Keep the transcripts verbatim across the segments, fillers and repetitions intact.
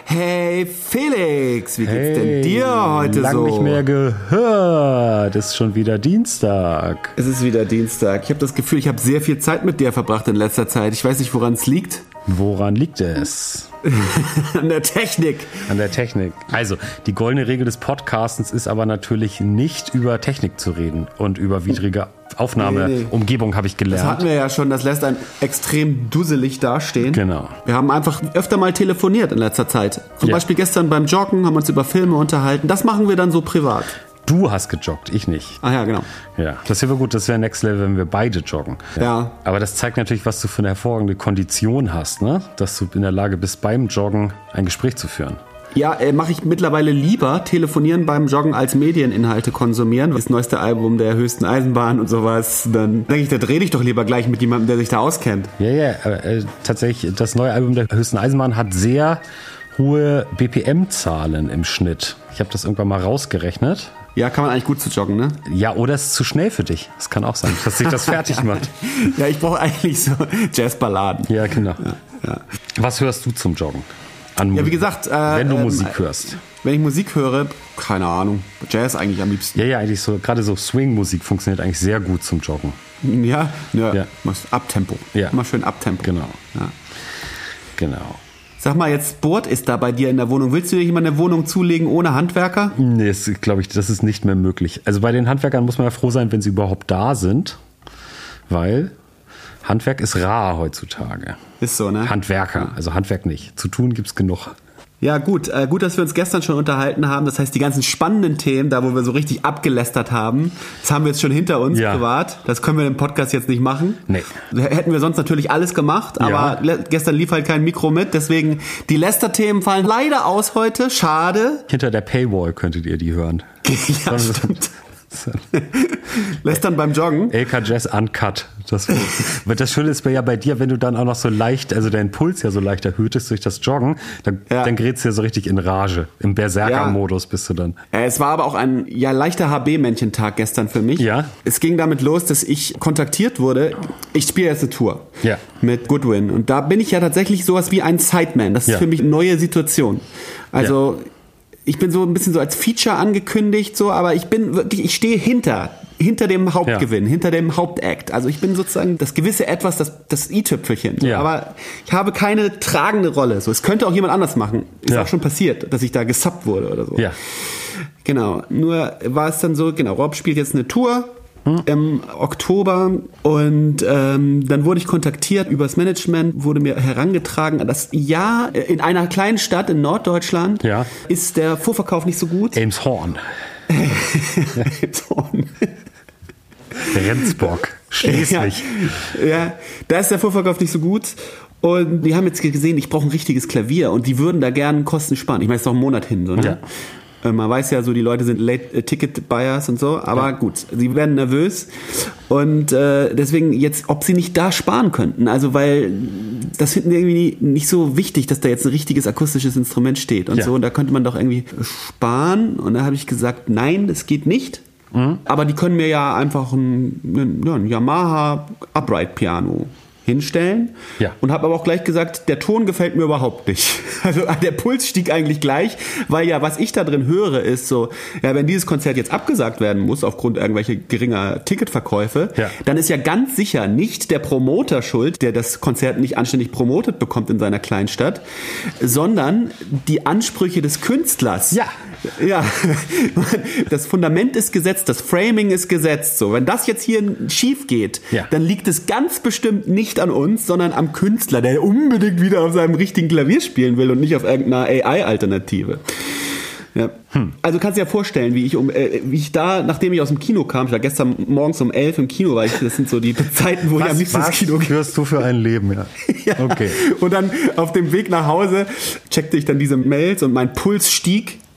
Hey Felix, wie geht's hey, denn dir heute lang so? Lang nicht mehr gehört. Es ist schon wieder Dienstag. Es ist wieder Dienstag. Ich habe das Gefühl, ich habe sehr viel Zeit mit dir verbracht in letzter Zeit. Ich weiß nicht, woran es liegt. Woran liegt es? An der Technik. An der Technik. Also, die goldene Regel des Podcastens ist aber natürlich nicht über Technik zu reden und über widrige Aufnahmeumgebung, nee, nee. habe ich gelernt. Das hatten wir ja schon, das lässt einen extrem dusselig dastehen. Genau. Wir haben einfach öfter mal telefoniert in letzter Zeit. Zum ja. Beispiel gestern beim Joggen haben wir uns über Filme unterhalten. Das machen wir dann so privat. Du hast gejoggt, ich nicht. Ach ja, genau. Ja, das wäre gut, das wäre Next Level, wenn wir beide joggen. Ja. ja. Aber das zeigt natürlich, was du für eine hervorragende Kondition hast, ne? Dass du in der Lage bist, beim Joggen ein Gespräch zu führen. Ja, äh, mache ich mittlerweile lieber telefonieren beim Joggen als Medieninhalte konsumieren. Das neueste Album der höchsten Eisenbahn und sowas. Dann denke ich, da rede ich doch lieber gleich mit jemandem, der sich da auskennt. Ja, ja, äh, tatsächlich, das neue Album der höchsten Eisenbahn hat sehr hohe B P M-Zahlen im Schnitt. Ich habe das irgendwann mal rausgerechnet. Ja, kann man eigentlich gut zu joggen, ne? Ja, oder es ist zu schnell für dich. Das kann auch sein, dass sich das fertig macht. Ja, ich brauche eigentlich so Jazzballaden. Ja, genau. Ja, ja. Was hörst du zum Joggen? An ja, wie gesagt, äh, wenn du ähm, Musik hörst. Wenn ich Musik höre, keine Ahnung, Jazz eigentlich am liebsten. Ja, ja, eigentlich so, gerade so Swing-Musik funktioniert eigentlich sehr gut zum Joggen. Ja, ja, ja. Abtempo. Ja. Immer schön Abtempo. Genau. Ja. Genau. Sag mal, jetzt Board ist da bei dir in der Wohnung. Willst du dir jemand eine Wohnung zulegen ohne Handwerker? Nee, glaube ich, das ist nicht mehr möglich. Also bei den Handwerkern muss man ja froh sein, wenn sie überhaupt da sind, weil Handwerk ist rar heutzutage. Ist so, ne? Handwerker, ja. also Handwerk nicht. Zu tun gibt's genug. Ja, gut. Äh, gut, dass wir uns gestern schon unterhalten haben. Das heißt, die ganzen spannenden Themen, da wo wir so richtig abgelästert haben, das haben wir jetzt schon hinter uns ja. privat. Das können wir im Podcast jetzt nicht machen. Nee. Hätten wir sonst natürlich alles gemacht, aber ja. gestern lief halt kein Mikro mit. Deswegen, die Lästerthemen fallen leider aus heute. Schade. Hinter der Paywall könntet ihr die hören. Ja, stimmt. Lästern beim Joggen. L K Jazz Uncut. Das, das Schöne ist ja bei dir, wenn du dann auch noch so leicht, also dein Puls ja so leicht erhöht ist durch das Joggen, dann, ja. dann gerätst du ja so richtig in Rage. Im Berserker-Modus ja. bist du dann. Es war aber auch ein ja leichter H B-Männchentag gestern für mich. Ja. Es ging damit los, dass ich kontaktiert wurde. Ich spiele jetzt eine Tour ja. mit Goodwin. Und da bin ich ja tatsächlich sowas wie ein Sideman. Das ist ja. für mich eine neue Situation. Also... Ja. Ich bin so ein bisschen so als Feature angekündigt, so, aber ich bin wirklich, ich stehe hinter, hinter dem Hauptgewinn, ja. hinter dem Hauptakt. Also ich bin sozusagen das gewisse Etwas, das, das i-Tüpfelchen. Ja. Aber ich habe keine tragende Rolle. So, es könnte auch jemand anders machen. Ist ja. auch schon passiert, dass ich da gesubbt wurde oder so. Ja. Genau. Nur war es dann so, genau, Rob spielt jetzt eine Tour im Oktober und ähm, dann wurde ich kontaktiert übers Management, wurde mir herangetragen, dass ja, in einer kleinen Stadt in Norddeutschland ja. ist der Vorverkauf nicht so gut. Elmshorn. Elmshorn. Rendsburg. Schleswig. Ja, ja, da ist der Vorverkauf nicht so gut. Und die haben jetzt gesehen, ich brauche ein richtiges Klavier und die würden da gerne Kosten sparen. Ich meine, es ist noch ein Monat hin. So, ne? Ja. Man weiß ja so, die Leute sind Late-Ticket-Buyers und so, aber ja. gut, sie werden nervös und äh, deswegen jetzt, ob sie nicht da sparen könnten, also weil das finden wir irgendwie nicht so wichtig, dass da jetzt ein richtiges akustisches Instrument steht und ja. so, und da könnte man doch irgendwie sparen und da habe ich gesagt, nein, das geht nicht, mhm. aber die können mir ja einfach ein, ein, ein Yamaha Upright Piano hinstellen ja. und habe aber auch gleich gesagt, der Ton gefällt mir überhaupt nicht. Also der Puls stieg eigentlich gleich, weil ja, was ich da drin höre, ist so, ja, wenn dieses Konzert jetzt abgesagt werden muss aufgrund irgendwelcher geringer Ticketverkäufe, ja. dann ist ja ganz sicher nicht der Promoter schuld, der das Konzert nicht anständig promotet bekommt in seiner Kleinstadt, sondern die Ansprüche des Künstlers. Ja. Ja, das Fundament ist gesetzt, das Framing ist gesetzt. So, wenn das jetzt hier schief geht, ja. dann liegt es ganz bestimmt nicht an uns, sondern am Künstler, der unbedingt wieder auf seinem richtigen Klavier spielen will und nicht auf irgendeiner A I-Alternative. Ja. Hm. Also kannst du dir ja vorstellen, wie ich um, äh, wie ich da, nachdem ich aus dem Kino kam, ich war gestern morgens um elf im Kino, weil ich, das sind so die Zeiten, wo was, ich am liebsten ins Kino gehe. Was führst du für ein Leben, ja. ja. Okay. Und dann auf dem Weg nach Hause checkte ich dann diese Mails und mein Puls stieg.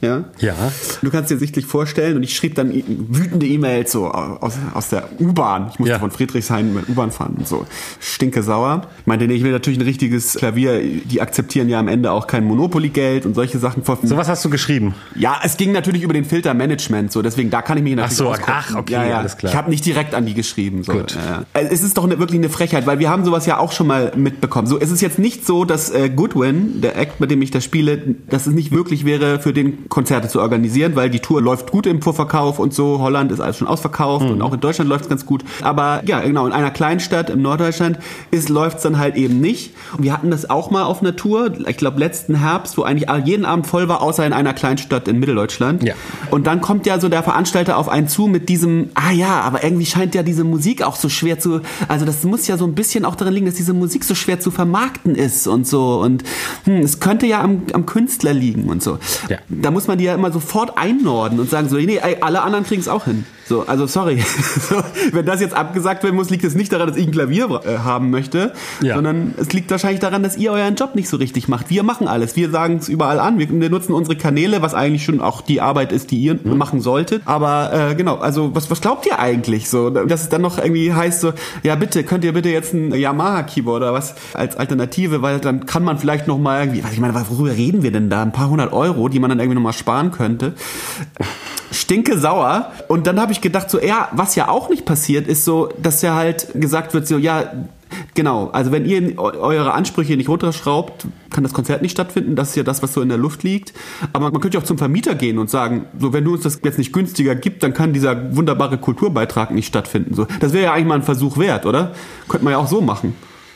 Ja? Ja. Du kannst dir sichtlich vorstellen, und ich schrieb dann wütende E-Mails so aus, aus der U-Bahn. Ich musste ja. von Friedrichshain mit U-Bahn fahren und so. Stinke sauer. Ich meinte, nee, ich will natürlich ein richtiges Klavier. Die akzeptieren ja am Ende auch kein Monopoly-Geld und solche Sachen. So was hast du geschrieben? Ja, es ging natürlich über den Filtermanagement, so deswegen da kann ich mich natürlich Ach so, ach, okay, ja, ja. alles klar. Ich habe nicht direkt an die geschrieben. So. Gut. Ja. Es ist doch eine, wirklich eine Frechheit, weil wir haben sowas ja auch schon mal mitbekommen. So, es ist jetzt nicht so, dass äh, Goodwin, der Act, mit dem ich da spiele, dass es nicht möglich wäre, für den Konzerte zu organisieren, weil die Tour läuft gut im Vorverkauf und so. Holland ist alles schon ausverkauft mhm. und auch in Deutschland läuft es ganz gut. Aber ja, genau, in einer Kleinstadt im Norddeutschland läuft es dann halt eben nicht. Und wir hatten das auch mal auf einer Tour, ich glaube letzten Herbst, wo eigentlich jeden Abend voll war, außer in einer Kleinstadt in Mitteldeutschland. Ja. Und dann kommt ja so der Veranstalter auf einen zu mit diesem, ah ja, aber irgendwie scheint ja diese Musik auch so schwer zu, also das muss ja so ein bisschen auch daran liegen, dass diese Musik so schwer zu vermarkten ist und so. Und hm, es könnte ja am, am Künstler liegen und so. Ja. Da muss man die ja immer sofort einnorden und sagen so, nee, alle anderen kriegen es auch hin. So, also sorry. Wenn das jetzt abgesagt werden muss, liegt es nicht daran, dass ich ein Klavier äh, haben möchte, ja. sondern es liegt wahrscheinlich daran, dass ihr euren Job nicht so richtig macht. Wir machen alles. Wir sagen es überall an. Wir, wir nutzen unsere Kanäle, was eigentlich schon auch die Arbeit ist, die ihr mhm. machen solltet. Aber äh, genau, also was, was glaubt ihr eigentlich so? Dass es dann noch irgendwie heißt so, ja bitte, könnt ihr bitte jetzt ein Yamaha-Keyboard oder was als Alternative, weil dann kann man vielleicht noch mal irgendwie, was ich meine, worüber reden wir denn da? Ein paar hundert Euro, die man dann irgendwie noch mal sparen könnte. Stinke sauer. Und dann habe ich gedacht so, ja, was ja auch nicht passiert, ist so, dass ja halt gesagt wird so, ja, genau, also wenn ihr eure Ansprüche nicht runterschraubt, kann das Konzert nicht stattfinden. Das ist ja das, was so in der Luft liegt. Aber man könnte ja auch zum Vermieter gehen und sagen, so, wenn du uns das jetzt nicht günstiger gibst, dann kann dieser wunderbare Kulturbeitrag nicht stattfinden. So, das wäre ja eigentlich mal ein Versuch wert, oder? Könnte man ja auch so machen.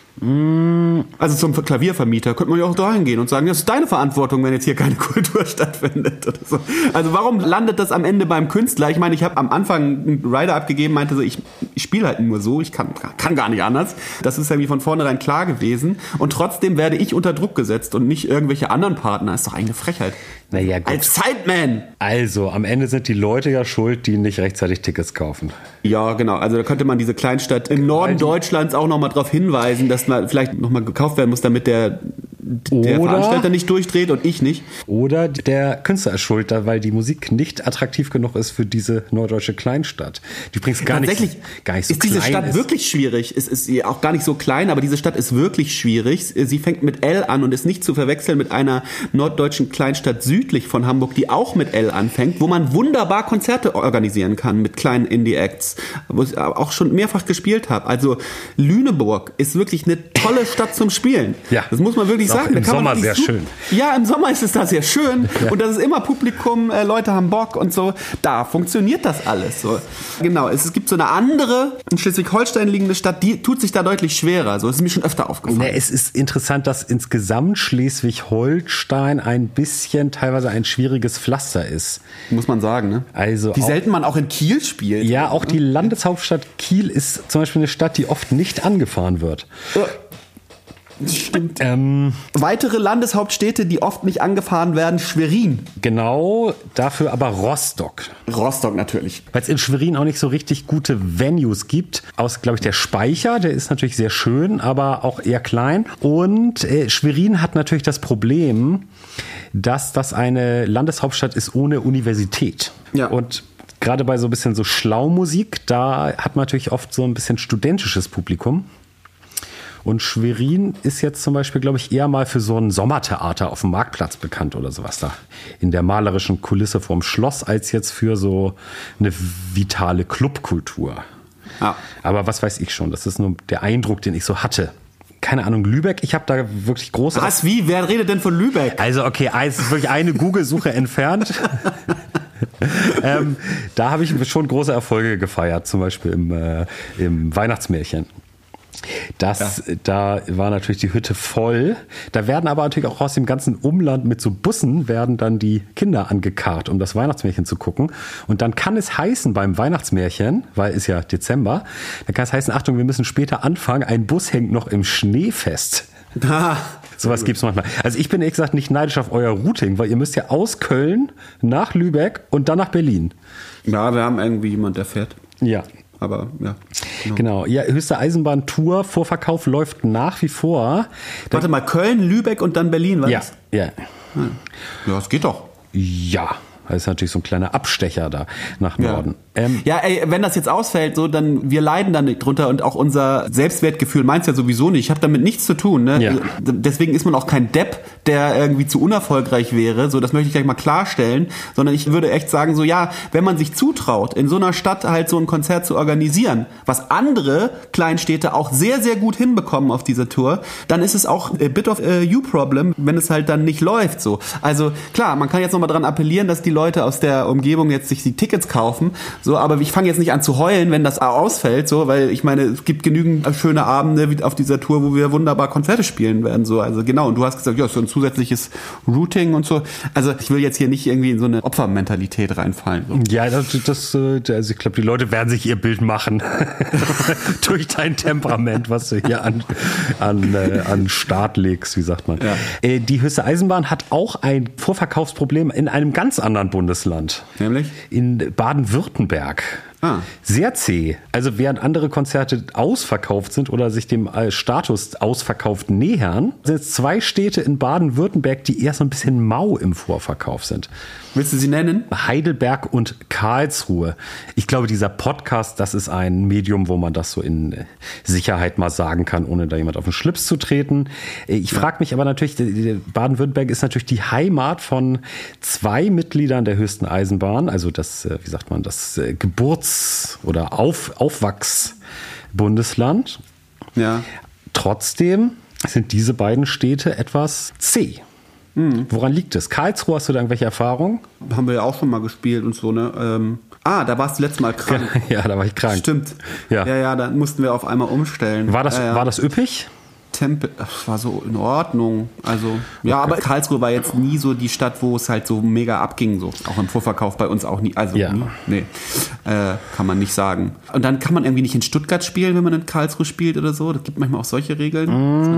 Also zum Klaviervermieter könnte man ja auch dahin gehen und sagen, das ist deine Verantwortung, wenn jetzt hier keine Kultur stattfindet oder so. Also warum landet das am Ende beim Künstler? Ich meine, ich habe am Anfang einen Rider abgegeben, meinte so, ich, ich spiele halt nur so, ich kann, kann gar nicht anders. Das ist irgendwie von vornherein klar gewesen. Und trotzdem werde ich unter Druck gesetzt und nicht irgendwelche anderen Partner. Das ist doch eigentlich eine Frechheit. Naja, gut. Als Sideman! Also, am Ende sind die Leute ja schuld, die nicht rechtzeitig Tickets kaufen. Ja, genau. Also da könnte man diese Kleinstadt im Norden Deutschlands auch nochmal darauf hinweisen, dass man vielleicht nochmal gekauft werden muss, damit der, der oder, Veranstalter nicht durchdreht und ich nicht. Oder der Künstler ist schuld, weil die Musik nicht attraktiv genug ist für diese norddeutsche Kleinstadt. Die übrigens gar nicht, gar nicht so ist diese klein Stadt ist. wirklich schwierig. Es ist auch gar nicht so klein, aber diese Stadt ist wirklich schwierig. Sie fängt mit L an und ist nicht zu verwechseln mit einer norddeutschen Kleinstadt südlich von Hamburg, die auch mit L anfängt, wo man wunderbar Konzerte organisieren kann mit kleinen Indie-Acts, wo ich auch schon mehrfach gespielt habe. Also Lüneburg ist wirklich eine tolle Stadt zum Spielen. Ja. Das muss man wirklich sagen. Im da kann Sommer man sehr super, schön. Ja, im Sommer ist es da sehr schön ja. und das ist immer Publikum, äh, Leute haben Bock und so. Da funktioniert das alles so. Genau, es, es gibt so eine andere, in Schleswig-Holstein liegende Stadt, die tut sich da deutlich schwerer. So, das ist mir schon öfter aufgefallen. Ja, es ist interessant, dass insgesamt Schleswig-Holstein ein bisschen teilweise ein schwieriges Pflaster ist. Muss man sagen, ne? Also Wie auch, selten man auch in Kiel spielt. Ja, auch die Landeshauptstadt Kiel ist zum Beispiel eine Stadt, die oft nicht angefahren wird. Ja. Stimmt. Ähm, Weitere Landeshauptstädte, die oft nicht angefahren werden, Schwerin. Genau, dafür aber Rostock. Rostock natürlich. Weil es in Schwerin auch nicht so richtig gute Venues gibt. Aus, glaube ich, der Speicher, der ist natürlich sehr schön, aber auch eher klein. Und äh, Schwerin hat natürlich das Problem, dass das eine Landeshauptstadt ist ohne Universität. Ja. Und gerade bei so ein bisschen so Schlaumusik, da hat man natürlich oft so ein bisschen studentisches Publikum. Und Schwerin ist jetzt zum Beispiel, glaube ich, eher mal für so ein Sommertheater auf dem Marktplatz bekannt oder sowas da. In der malerischen Kulisse vorm Schloss, als jetzt für so eine vitale Clubkultur. Ja. Aber was weiß ich schon, das ist nur der Eindruck, den ich so hatte. Keine Ahnung, Lübeck, ich habe da wirklich große... Was, wie? Wer redet denn von Lübeck? Also okay, es ist wirklich eine Google-Suche entfernt. ähm, da habe ich schon große Erfolge gefeiert, zum Beispiel im, äh, im Weihnachtsmärchen. Das, ja. Da war natürlich die Hütte voll. Da werden aber natürlich auch aus dem ganzen Umland mit so Bussen werden dann die Kinder angekarrt, um das Weihnachtsmärchen zu gucken. Und dann kann es heißen beim Weihnachtsmärchen, weil es ja Dezember, dann kann es heißen, Achtung, wir müssen später anfangen, ein Bus hängt noch im Schnee fest. Ah, Sowas gibt's manchmal. Also ich bin ehrlich gesagt nicht neidisch auf euer Routing, weil ihr müsst ja aus Köln nach Lübeck und dann nach Berlin. Ja, wir haben irgendwie jemand, der fährt. Ja. Aber ja. Genau. genau. Ja, höchste Eisenbahn-Tour, Vorverkauf läuft nach wie vor. Warte mal, Köln, Lübeck und dann Berlin, was? Ja, ja. Ja, das geht doch. Ja. Das ist natürlich so ein kleiner Abstecher da nach Norden. Ja, ähm, ja ey, wenn das jetzt ausfällt, so, dann wir leiden dann drunter und auch unser Selbstwertgefühl meint's ja sowieso nicht. Ich habe damit nichts zu tun. Ne? Ja. Deswegen ist man auch kein Depp, der irgendwie zu unerfolgreich wäre. So, das möchte ich gleich mal klarstellen. Sondern ich würde echt sagen, so ja, wenn man sich zutraut, in so einer Stadt halt so ein Konzert zu organisieren, was andere Kleinstädte auch sehr, sehr gut hinbekommen auf dieser Tour, dann ist es auch a bit of a you problem, wenn es halt dann nicht läuft. So, also klar, man kann jetzt nochmal dran appellieren, dass die Leute aus der Umgebung jetzt sich die Tickets kaufen, so, aber ich fange jetzt nicht an zu heulen, wenn das ausfällt, so, weil ich meine, es gibt genügend schöne Abende auf dieser Tour, wo wir wunderbar Konzerte spielen werden, so, also genau, und du hast gesagt, ja, so ein zusätzliches Routing und so, also ich will jetzt hier nicht irgendwie in so eine Opfermentalität reinfallen. So. Ja, das, das also ich glaube, die Leute werden sich ihr Bild machen durch dein Temperament, was du hier an, an, äh, an Start legst, wie sagt man. Ja. Äh, die Höchste Eisenbahn hat auch ein Vorverkaufsproblem in einem ganz anderen Bundesland. Nämlich? In Baden-Württemberg. Ah. Sehr zäh. Also während andere Konzerte ausverkauft sind oder sich dem Status ausverkauft nähern, sind es zwei Städte in Baden-Württemberg, die eher so ein bisschen mau im Vorverkauf sind. Willst du sie nennen? Heidelberg und Karlsruhe. Ich glaube, dieser Podcast, das ist ein Medium, wo man das so in Sicherheit mal sagen kann, ohne da jemand auf den Schlips zu treten. Ich ja. frage mich aber natürlich, Baden-Württemberg ist natürlich die Heimat von zwei Mitgliedern der Höchsten Eisenbahn, also das, wie sagt man, das Geburts- oder Auf- Aufwachs-Bundesland. Ja. Trotzdem sind diese beiden Städte etwas zäh. Mhm. Woran liegt es? Karlsruhe, hast du da irgendwelche Erfahrungen? Haben wir ja auch schon mal gespielt und so, ne? Ähm, ah, da warst du letztes Mal krank. Ja, da war ich krank. Stimmt. Ja, ja, ja, da mussten wir auf einmal umstellen. War das, ja, ja. war das üppig? Tempel, das war so in Ordnung. Also, ja, okay. Aber Karlsruhe war jetzt nie so die Stadt, wo es halt so mega abging, so. Auch im Vorverkauf bei uns auch nie. Also, ja. nie. Nee, äh, kann man nicht sagen. Und dann kann man irgendwie nicht in Stuttgart spielen, wenn man in Karlsruhe spielt oder so. Das gibt manchmal auch solche Regeln.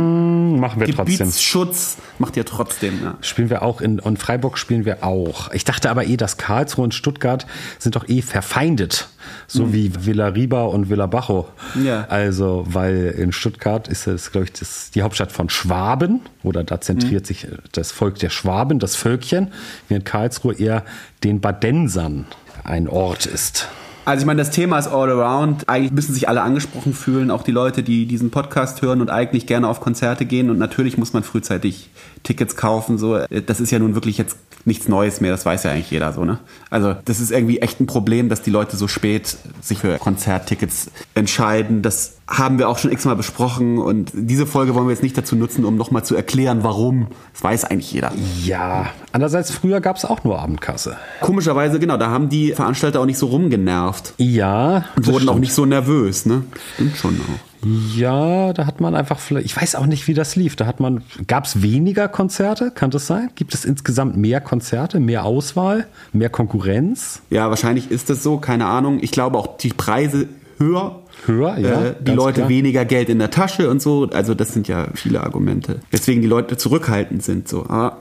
Mm, machen wir trotzdem. Gebietsschutz macht ihr trotzdem, ja. Spielen wir auch in, in Freiburg spielen wir auch. Ich dachte aber eh, dass Karlsruhe und Stuttgart sind doch eh verfeindet. So mhm. wie Villa Riba und Villa Bajo. Ja. Also, weil in Stuttgart ist es, glaube ich, das, die Hauptstadt von Schwaben, oder da zentriert mhm. sich das Volk der Schwaben, das Völkchen, während Karlsruhe eher den Badensern ein Ort ist. Also ich meine, das Thema ist all around. Eigentlich müssen sich alle angesprochen fühlen, auch die Leute, die diesen Podcast hören und eigentlich gerne auf Konzerte gehen. Und natürlich muss man frühzeitig Tickets kaufen. So, das ist ja nun wirklich jetzt nichts Neues mehr. Das weiß ja eigentlich jeder so, ne? Also das ist irgendwie echt ein Problem, dass die Leute so spät sich für Konzerttickets entscheiden. Das haben wir auch schon x-mal besprochen. Und diese Folge wollen wir jetzt nicht dazu nutzen, um nochmal zu erklären, warum. Das weiß eigentlich jeder. Ja, andererseits früher gab es auch nur Abendkasse. Komischerweise, genau, da haben die Veranstalter auch nicht so rumgenervt. Ja. Und wurden stimmt. auch nicht so nervös, ne? Stimmt schon auch. Ja, da hat man einfach, ich weiß auch nicht, wie das lief. Da hat man, gab es weniger Konzerte? Kann das sein? Gibt es insgesamt mehr Konzerte, mehr Auswahl, mehr Konkurrenz? Ja, wahrscheinlich ist das so, keine Ahnung. Ich glaube auch die Preise höher. Höher, ja. Äh, die Leute klar. weniger Geld in der Tasche und so. Also das sind ja viele Argumente. Weswegen die Leute zurückhaltend sind. So. Aber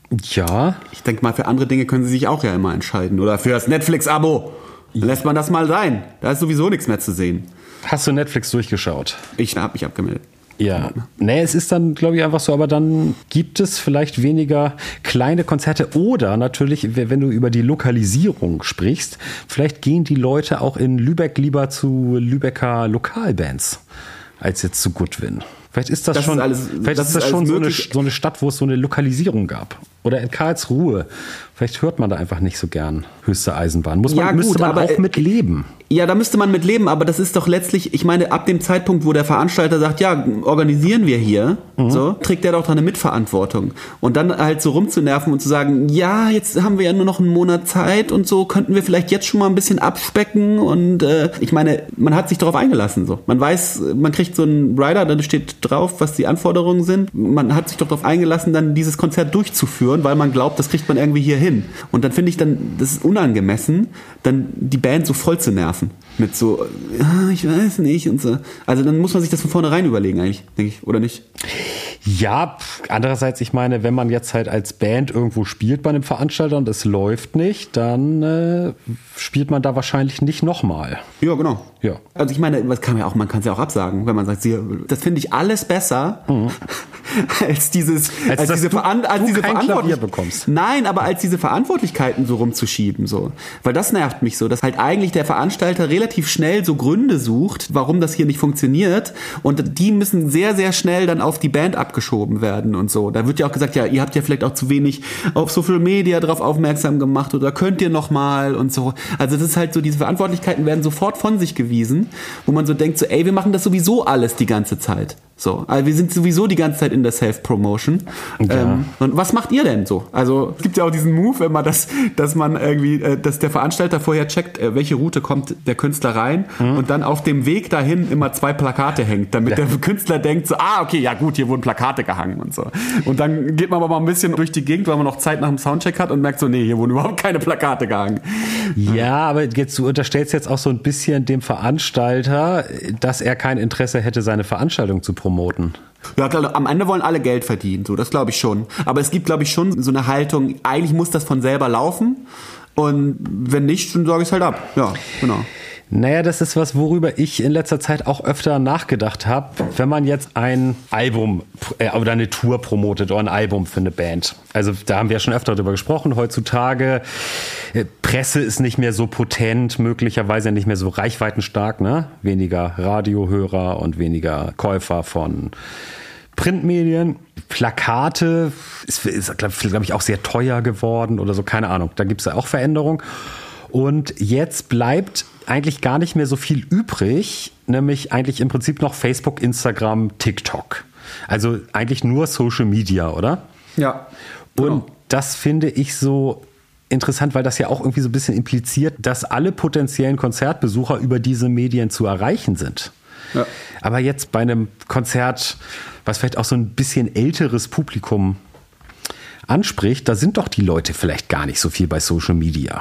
ja. Ich denke mal, für andere Dinge können sie sich auch ja immer entscheiden. Oder für das Netflix-Abo. Dann lässt man das mal sein. Da ist sowieso nichts mehr zu sehen. Hast du Netflix durchgeschaut? Ich habe mich abgemeldet. Ja, nee, es ist dann, glaube ich, einfach so, aber dann gibt es vielleicht weniger kleine Konzerte oder natürlich, wenn du über die Lokalisierung sprichst, vielleicht gehen die Leute auch in Lübeck lieber zu Lübecker Lokalbands als jetzt zu Goodwin. Vielleicht ist das, das schon, ist alles, vielleicht das ist das ist schon so eine, so eine Stadt, wo es so eine Lokalisierung gab. Oder in Karlsruhe. Vielleicht hört man da einfach nicht so gern Höchste Eisenbahn. Muss man, ja, gut, müsste man aber, auch mit leben. Ja, da müsste man mit leben, aber das ist doch letztlich, ich meine, ab dem Zeitpunkt, wo der Veranstalter sagt, ja, organisieren wir hier, mhm. so, trägt der doch da eine Mitverantwortung. Und dann halt so rumzunerven und zu sagen, ja, jetzt haben wir ja nur noch einen Monat Zeit und so, könnten wir vielleicht jetzt schon mal ein bisschen abspecken und äh, ich meine, man hat sich darauf eingelassen, so. Man weiß, man kriegt so einen Rider, da steht drauf, was die Anforderungen sind. Man hat sich doch darauf eingelassen, dann dieses Konzert durchzuführen, weil man glaubt, das kriegt man irgendwie hier hin. Und dann finde ich dann, das ist unangemessen, dann die Band so voll zu nerven. Mit so, ja, ich weiß nicht und so. Also dann muss man sich das von vornherein überlegen eigentlich, denke ich, oder nicht? Ja, andererseits, ich meine, wenn man jetzt halt als Band irgendwo spielt bei einem Veranstalter und es läuft nicht, dann äh, spielt man da wahrscheinlich nicht nochmal. Ja, genau. Ja. Also ich meine, das kann man ja auch, man kann es ja auch absagen, wenn man sagt, sie, das finde ich alles besser mhm. als dieses, als, als diese, du, Veran- als du diese kein Verantwortlichkeiten. bekommst. Nein, aber als diese Verantwortlichkeiten so rumzuschieben, so, weil das nervt mich so, dass halt eigentlich der Veranstalter relativ schnell so Gründe sucht, warum das hier nicht funktioniert, und die müssen sehr, sehr schnell dann auf die Band abgeschoben werden und so. Da wird ja auch gesagt, ja, ihr habt ja vielleicht auch zu wenig auf Social Media drauf aufmerksam gemacht oder könnt ihr noch mal und so. Also das ist halt so, diese Verantwortlichkeiten werden sofort von sich gewiesen, wo man so denkt, so, ey, wir machen das sowieso alles die ganze Zeit. So, also wir sind sowieso die ganze Zeit in der Self-Promotion. Ja. Ähm, und was macht ihr denn so? Also es gibt ja auch diesen Move, wenn man das, dass man irgendwie, äh, dass der Veranstalter vorher checkt, äh, welche Route kommt der Künstler rein mhm. und dann auf dem Weg dahin immer zwei Plakate hängt, damit ja. der Künstler denkt so, ah, okay, ja gut, hier wurden Plakate gehangen und so. Und dann geht man aber mal ein bisschen durch die Gegend, weil man noch Zeit nach dem Soundcheck hat und merkt so, nee, hier wurden überhaupt keine Plakate gehangen. Ja, aber jetzt, du unterstellst jetzt auch so ein bisschen dem Veranstalter, dass er kein Interesse hätte, seine Veranstaltung zu promoten. Ja, klar, am Ende wollen alle Geld verdienen, so, das glaube ich schon. Aber es gibt, glaube ich, schon so eine Haltung, eigentlich muss das von selber laufen, und wenn nicht, dann sage ich es halt ab. Ja, genau. Naja, das ist was, worüber ich in letzter Zeit auch öfter nachgedacht habe. Wenn man jetzt ein Album äh, oder eine Tour promotet oder ein Album für eine Band. Also da haben wir ja schon öfter drüber gesprochen. Heutzutage, äh, Presse ist nicht mehr so potent, möglicherweise nicht mehr so reichweitenstark, ne? Weniger Radiohörer und weniger Käufer von Printmedien. Plakate ist, ist glaube glaub ich, auch sehr teuer geworden oder so, keine Ahnung. Da gibt es ja auch Veränderungen. Und jetzt bleibt eigentlich gar nicht mehr so viel übrig, nämlich eigentlich im Prinzip noch Facebook, Instagram, TikTok. Also eigentlich nur Social Media, oder? Ja. Genau. Und das finde ich so interessant, weil das ja auch irgendwie so ein bisschen impliziert, dass alle potenziellen Konzertbesucher über diese Medien zu erreichen sind. Ja. Aber jetzt bei einem Konzert, was vielleicht auch so ein bisschen älteres Publikum anspricht, da sind doch die Leute vielleicht gar nicht so viel bei Social Media.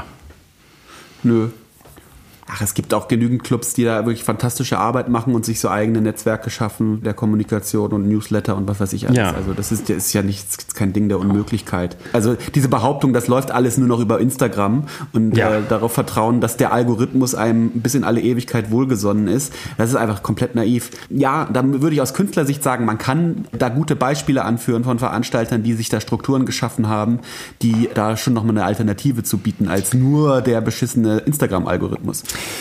Nö. Ach, es gibt auch genügend Clubs, die da wirklich fantastische Arbeit machen und sich so eigene Netzwerke schaffen, der Kommunikation und Newsletter und was weiß ich alles. Ja. Also das ist, das ist ja nicht, kein Ding der Unmöglichkeit. Also diese Behauptung, das läuft alles nur noch über Instagram und ja. äh, darauf vertrauen, dass der Algorithmus einem bis in alle Ewigkeit wohlgesonnen ist, das ist einfach komplett naiv. Ja, da würde ich aus Künstlersicht sagen, man kann da gute Beispiele anführen von Veranstaltern, die sich da Strukturen geschaffen haben, die da schon nochmal eine Alternative zu bieten, als nur der beschissene Instagram-Algorithmus.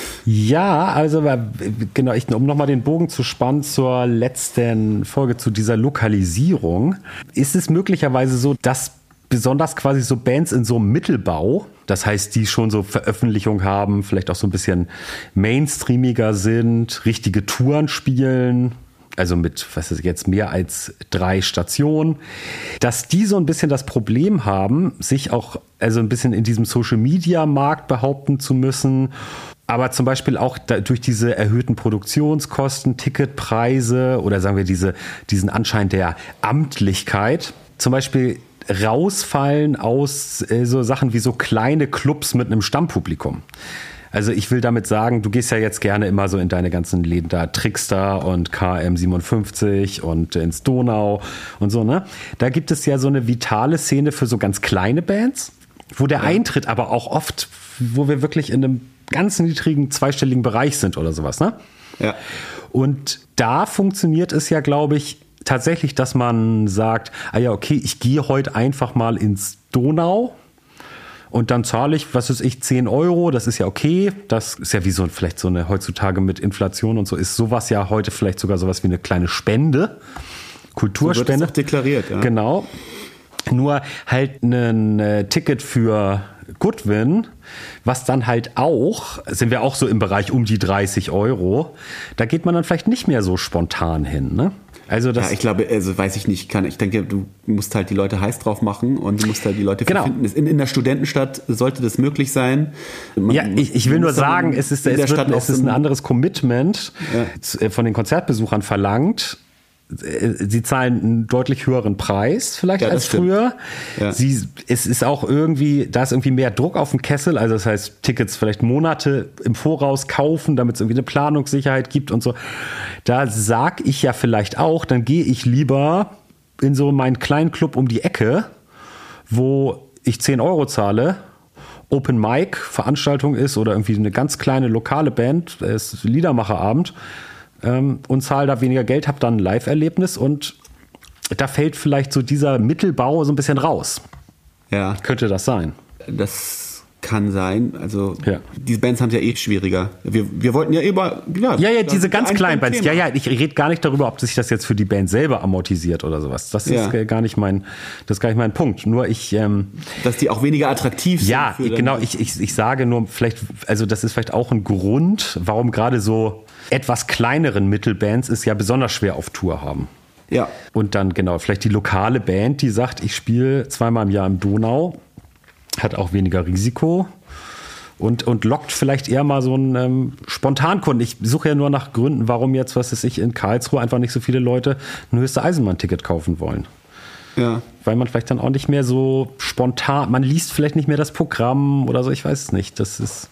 Ja, also genau, ich, um nochmal den Bogen zu spannen zur letzten Folge, zu dieser Lokalisierung, ist es möglicherweise so, dass besonders quasi so Bands in so einem Mittelbau, das heißt, die schon so Veröffentlichung haben, vielleicht auch so ein bisschen mainstreamiger sind, richtige Touren spielen, also mit, was ist jetzt, mehr als drei Stationen, dass die so ein bisschen das Problem haben, sich auch also ein bisschen in diesem Social-Media-Markt behaupten zu müssen, aber zum Beispiel auch da, durch diese erhöhten Produktionskosten, Ticketpreise oder sagen wir diese, diesen Anschein der Amtlichkeit, zum Beispiel rausfallen aus äh, so Sachen wie so kleine Clubs mit einem Stammpublikum. Also ich will damit sagen, du gehst ja jetzt gerne immer so in deine ganzen Läden da, Trickster und K M siebenundfünfzig und ins Donau und so, ne? Da gibt es ja so eine vitale Szene für so ganz kleine Bands, wo der ja. Eintritt aber auch oft, wo wir wirklich in einem ganz niedrigen zweistelligen Bereich sind oder sowas, ne? Ja. Und da funktioniert es ja, glaube ich, tatsächlich, dass man sagt, ah ja, okay, ich gehe heute einfach mal ins Donau und dann zahle ich, was weiß ich, zehn Euro, das ist ja okay. Das ist ja wie so vielleicht so eine, heutzutage mit Inflation und so, ist sowas ja heute vielleicht sogar sowas wie eine kleine Spende, Kulturspende. So wird es auch deklariert, ja. Genau. Nur halt ein äh, Ticket für Goodwin, was dann halt auch, sind wir auch so im Bereich um die dreißig Euro, da geht man dann vielleicht nicht mehr so spontan hin, ne? Also das ja, ich glaube, also weiß ich nicht, kann, ich denke, du musst halt die Leute heiß drauf machen und du musst halt die Leute genau. finden. In, in der Studentenstadt sollte das möglich sein. Man, ja, ich, ich will nur sagen, es ist, es wird, es ist ein anderes Commitment ja. von den Konzertbesuchern verlangt. Sie zahlen einen deutlich höheren Preis vielleicht ja, als früher. Ja. Sie, es ist auch irgendwie, da ist irgendwie mehr Druck auf dem Kessel. Also das heißt, Tickets vielleicht Monate im Voraus kaufen, damit es irgendwie eine Planungssicherheit gibt und so. Da sag ich ja vielleicht auch, dann gehe ich lieber in so meinen kleinen Club um die Ecke, wo ich zehn Euro zahle, Open Mic Veranstaltung ist oder irgendwie eine ganz kleine lokale Band, es ist Liedermacherabend ähm, und zahle da weniger Geld, habe dann ein Live-Erlebnis und da fällt vielleicht so dieser Mittelbau so ein bisschen raus. Ja. Könnte das sein? Das kann sein. Also ja. diese Bands haben es ja eh schwieriger. Wir, wir wollten ja über... Ja, ja, ja diese ganz kleinen Bands. Ja, ja, ich rede gar nicht darüber, ob sich das jetzt für die Band selber amortisiert oder sowas. Das ist ja. gar nicht mein, das ist gar nicht mein Punkt. Nur ich... Ähm, Dass die auch weniger attraktiv sind. Ja, genau. Ich, ich, ich sage nur vielleicht, also das ist vielleicht auch ein Grund, warum gerade so etwas kleineren Mittelbands es ja besonders schwer auf Tour haben. Ja. Und dann genau, vielleicht die lokale Band, die sagt, ich spiele zweimal im Jahr im Donau, hat auch weniger Risiko und, und lockt vielleicht eher mal so einen ähm, Spontankunden. Ich suche ja nur nach Gründen, warum jetzt, was weiß ich, in Karlsruhe einfach nicht so viele Leute ein höchste Eisenbahn-Ticket kaufen wollen. Ja. Weil man vielleicht dann auch nicht mehr so spontan, man liest vielleicht nicht mehr das Programm oder so, ich weiß es nicht. Das ist,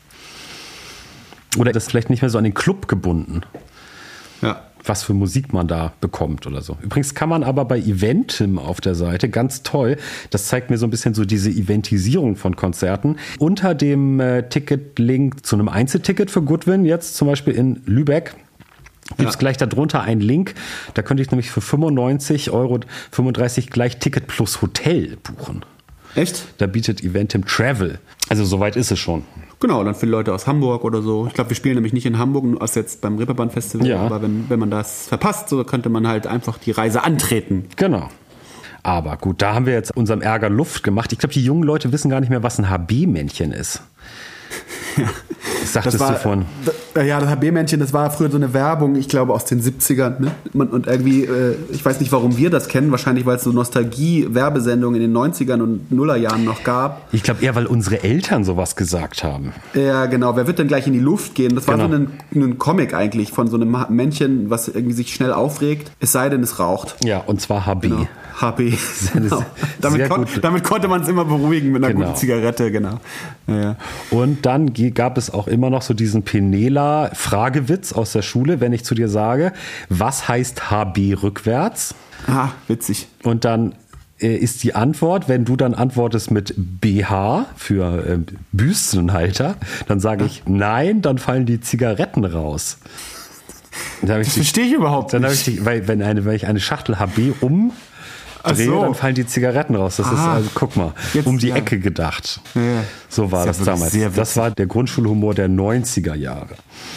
oder das ist vielleicht nicht mehr so an den Club gebunden. Ja. Was für Musik man da bekommt oder so. Übrigens kann man aber bei Eventim auf der Seite, ganz toll, das zeigt mir so ein bisschen so diese Eventisierung von Konzerten, unter dem äh, Ticket-Link zu einem Einzelticket für Goodwin, jetzt zum Beispiel in Lübeck, gibt es ja. gleich darunter einen Link, da könnte ich nämlich für fünfundneunzig Euro fünfunddreißig gleich Ticket plus Hotel buchen. Echt? Da bietet Eventim Travel. Also soweit ist es schon. Genau, dann für Leute aus Hamburg oder so. Ich glaube, wir spielen nämlich nicht in Hamburg, als jetzt beim Reeperbahn-Festival. Ja. Aber wenn, wenn man das verpasst, so könnte man halt einfach die Reise antreten. Genau. Aber gut, da haben wir jetzt unserem Ärger Luft gemacht. Ich glaube, die jungen Leute wissen gar nicht mehr, was ein H B-Männchen ist. Ja. Das sagtest das war, du von. Ja, das H B-Männchen, das war früher so eine Werbung, ich glaube aus den siebzigern. Ne? Und irgendwie, äh, ich weiß nicht, warum wir das kennen, wahrscheinlich, weil es so Nostalgie-Werbesendungen in den neunzigern und Nullerjahren noch gab. Ich glaube eher, weil unsere Eltern sowas gesagt haben. Ja, genau. Wer wird denn gleich in die Luft gehen? Das war genau. so ein, ein Comic eigentlich von so einem Männchen, was irgendwie sich schnell aufregt, es sei denn, es raucht. Ja, und zwar H B. Genau. H B. Genau. Damit, kon- damit konnte man es immer beruhigen mit einer genau. guten Zigarette, genau. Ja, ja. Und dann gab es auch immer noch so diesen Penela-Fragewitz aus der Schule, wenn ich zu dir sage, was heißt H B rückwärts? Ah, witzig. Und dann äh, ist die Antwort, wenn du dann antwortest mit B H für äh, Büstenhalter, dann sage ich, nein, dann fallen die Zigaretten raus. Das verstehe ich überhaupt dann nicht. Ich die, weil, wenn, eine, wenn ich eine Schachtel H B um drehe, so. Dann fallen die Zigaretten raus. Das ah, ist also, guck mal, jetzt, um die ja. Ecke gedacht. Ja, ja. So war das, das damals. Das war der Grundschulhumor der neunziger Jahre.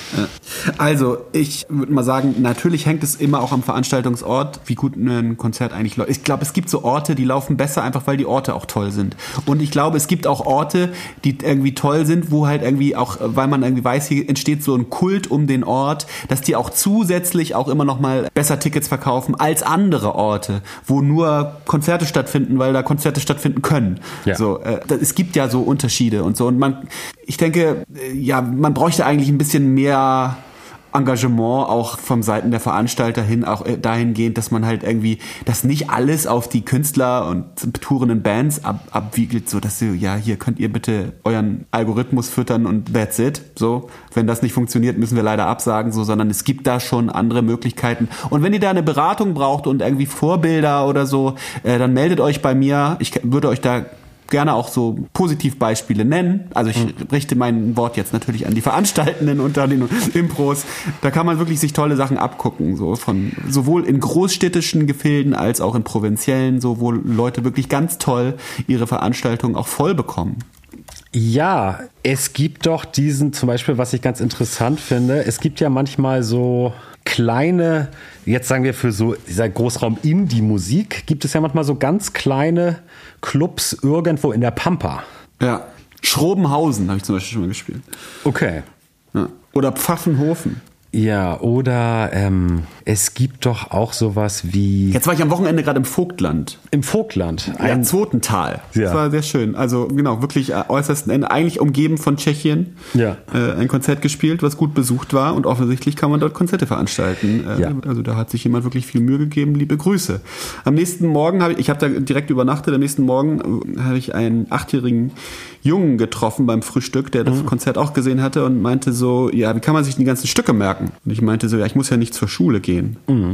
Also, ich würde mal sagen, natürlich hängt es immer auch am Veranstaltungsort, wie gut ein Konzert eigentlich läuft. Ich glaube, es gibt so Orte, die laufen besser, einfach weil die Orte auch toll sind. Und ich glaube, es gibt auch Orte, die irgendwie toll sind, wo halt irgendwie auch, weil man irgendwie weiß, hier entsteht so ein Kult um den Ort, dass die auch zusätzlich auch immer noch mal besser Tickets verkaufen als andere Orte, wo nur Konzerte stattfinden, weil da Konzerte stattfinden können. Ja. So, äh, es gibt ja so Unterschiede und so. Und man, ich denke, äh, ja, man bräuchte eigentlich ein bisschen mehr Engagement auch vom Seiten der Veranstalter hin, auch dahingehend, dass man halt irgendwie, dass nicht alles auf die Künstler und tourenden Bands ab, abwiegelt, so dass sie, ja, hier könnt ihr bitte euren Algorithmus füttern und that's it. So, wenn das nicht funktioniert, müssen wir leider absagen, so, sondern es gibt da schon andere Möglichkeiten. Und wenn ihr da eine Beratung braucht und irgendwie Vorbilder oder so, äh, dann meldet euch bei mir. Ich würde euch da gerne auch so Positivbeispiele nennen. Also ich richte mein Wort jetzt natürlich an die Veranstaltenden unter den Impros. Da kann man wirklich sich tolle Sachen abgucken, so von sowohl in großstädtischen Gefilden als auch in provinziellen, so wo Leute wirklich ganz toll ihre Veranstaltungen auch voll bekommen. Ja, es gibt doch diesen, zum Beispiel, was ich ganz interessant finde, es gibt ja manchmal so kleine, jetzt sagen wir für so dieser Großraum Indie-Musik, gibt es ja manchmal so ganz kleine Clubs irgendwo in der Pampa. Ja, Schrobenhausen habe ich zum Beispiel schon mal gespielt. Okay. Ja. Oder Pfaffenhofen. Ja, oder ähm, es gibt doch auch sowas wie... Jetzt war ich am Wochenende gerade im Vogtland. Im Vogtland? Ein Zwotental. Ja. Das war sehr schön. Also genau, wirklich äh, äußersten Ende. Eigentlich umgeben von Tschechien. Ja. Äh, ein Konzert gespielt, was gut besucht war. Und offensichtlich kann man dort Konzerte veranstalten. Äh, ja. Also da hat sich jemand wirklich viel Mühe gegeben. Liebe Grüße. Am nächsten Morgen habe ich, ich habe da direkt übernachtet, am nächsten Morgen äh, habe ich einen achtjährigen Jungen getroffen beim Frühstück, der das mhm. Konzert auch gesehen hatte und meinte so, ja, wie kann man sich die ganzen Stücke merken? Und ich meinte so, ja, ich muss ja nicht zur Schule gehen. Mhm.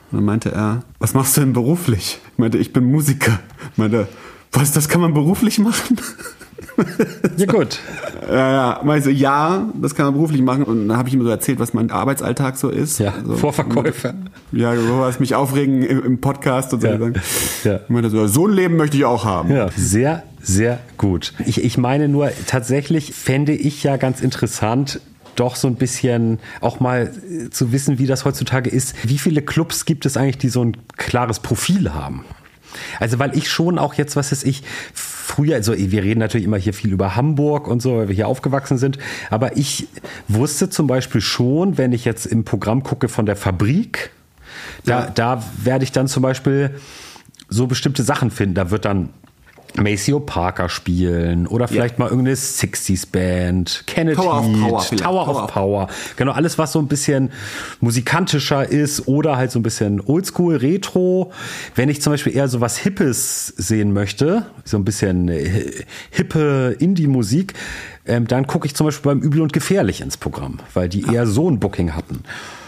Und dann meinte er, was machst du denn beruflich? Ich meinte, ich bin Musiker. Ich meinte, was, das kann man beruflich machen? Ja, gut. Ja, ja, meinte, ja, das kann man beruflich machen. Und dann habe ich ihm so erzählt, was mein Arbeitsalltag so ist. Ja, so, Vorverkäufer. Ja, sowas mich aufregen im, im Podcast und so. Ja. Ja. Ich meinte so, so ein Leben möchte ich auch haben. Ja, sehr, sehr gut. Ich, ich meine nur, tatsächlich fände ich ja ganz interessant, doch so ein bisschen auch mal zu wissen, wie das heutzutage ist. Wie viele Clubs gibt es eigentlich, die so ein klares Profil haben? Also weil ich schon auch jetzt, was weiß ich, früher, also wir reden natürlich immer hier viel über Hamburg und so, weil wir hier aufgewachsen sind, aber ich wusste zum Beispiel schon, wenn ich jetzt im Programm gucke von der Fabrik, da, ja. da werde ich dann zum Beispiel so bestimmte Sachen finden. Da wird dann Maceo Parker spielen oder vielleicht ja. mal irgendeine sechziger-Band, Kennedy, Tower of Power. Tower, Tower of Power. Genau, alles, was so ein bisschen musikantischer ist oder halt so ein bisschen Oldschool, Retro. Wenn ich zum Beispiel eher so was Hippes sehen möchte, so ein bisschen hippe Indie-Musik, ähm, dann gucke ich zum Beispiel beim Übel und Gefährlich ins Programm, weil die eher so ein Booking hatten.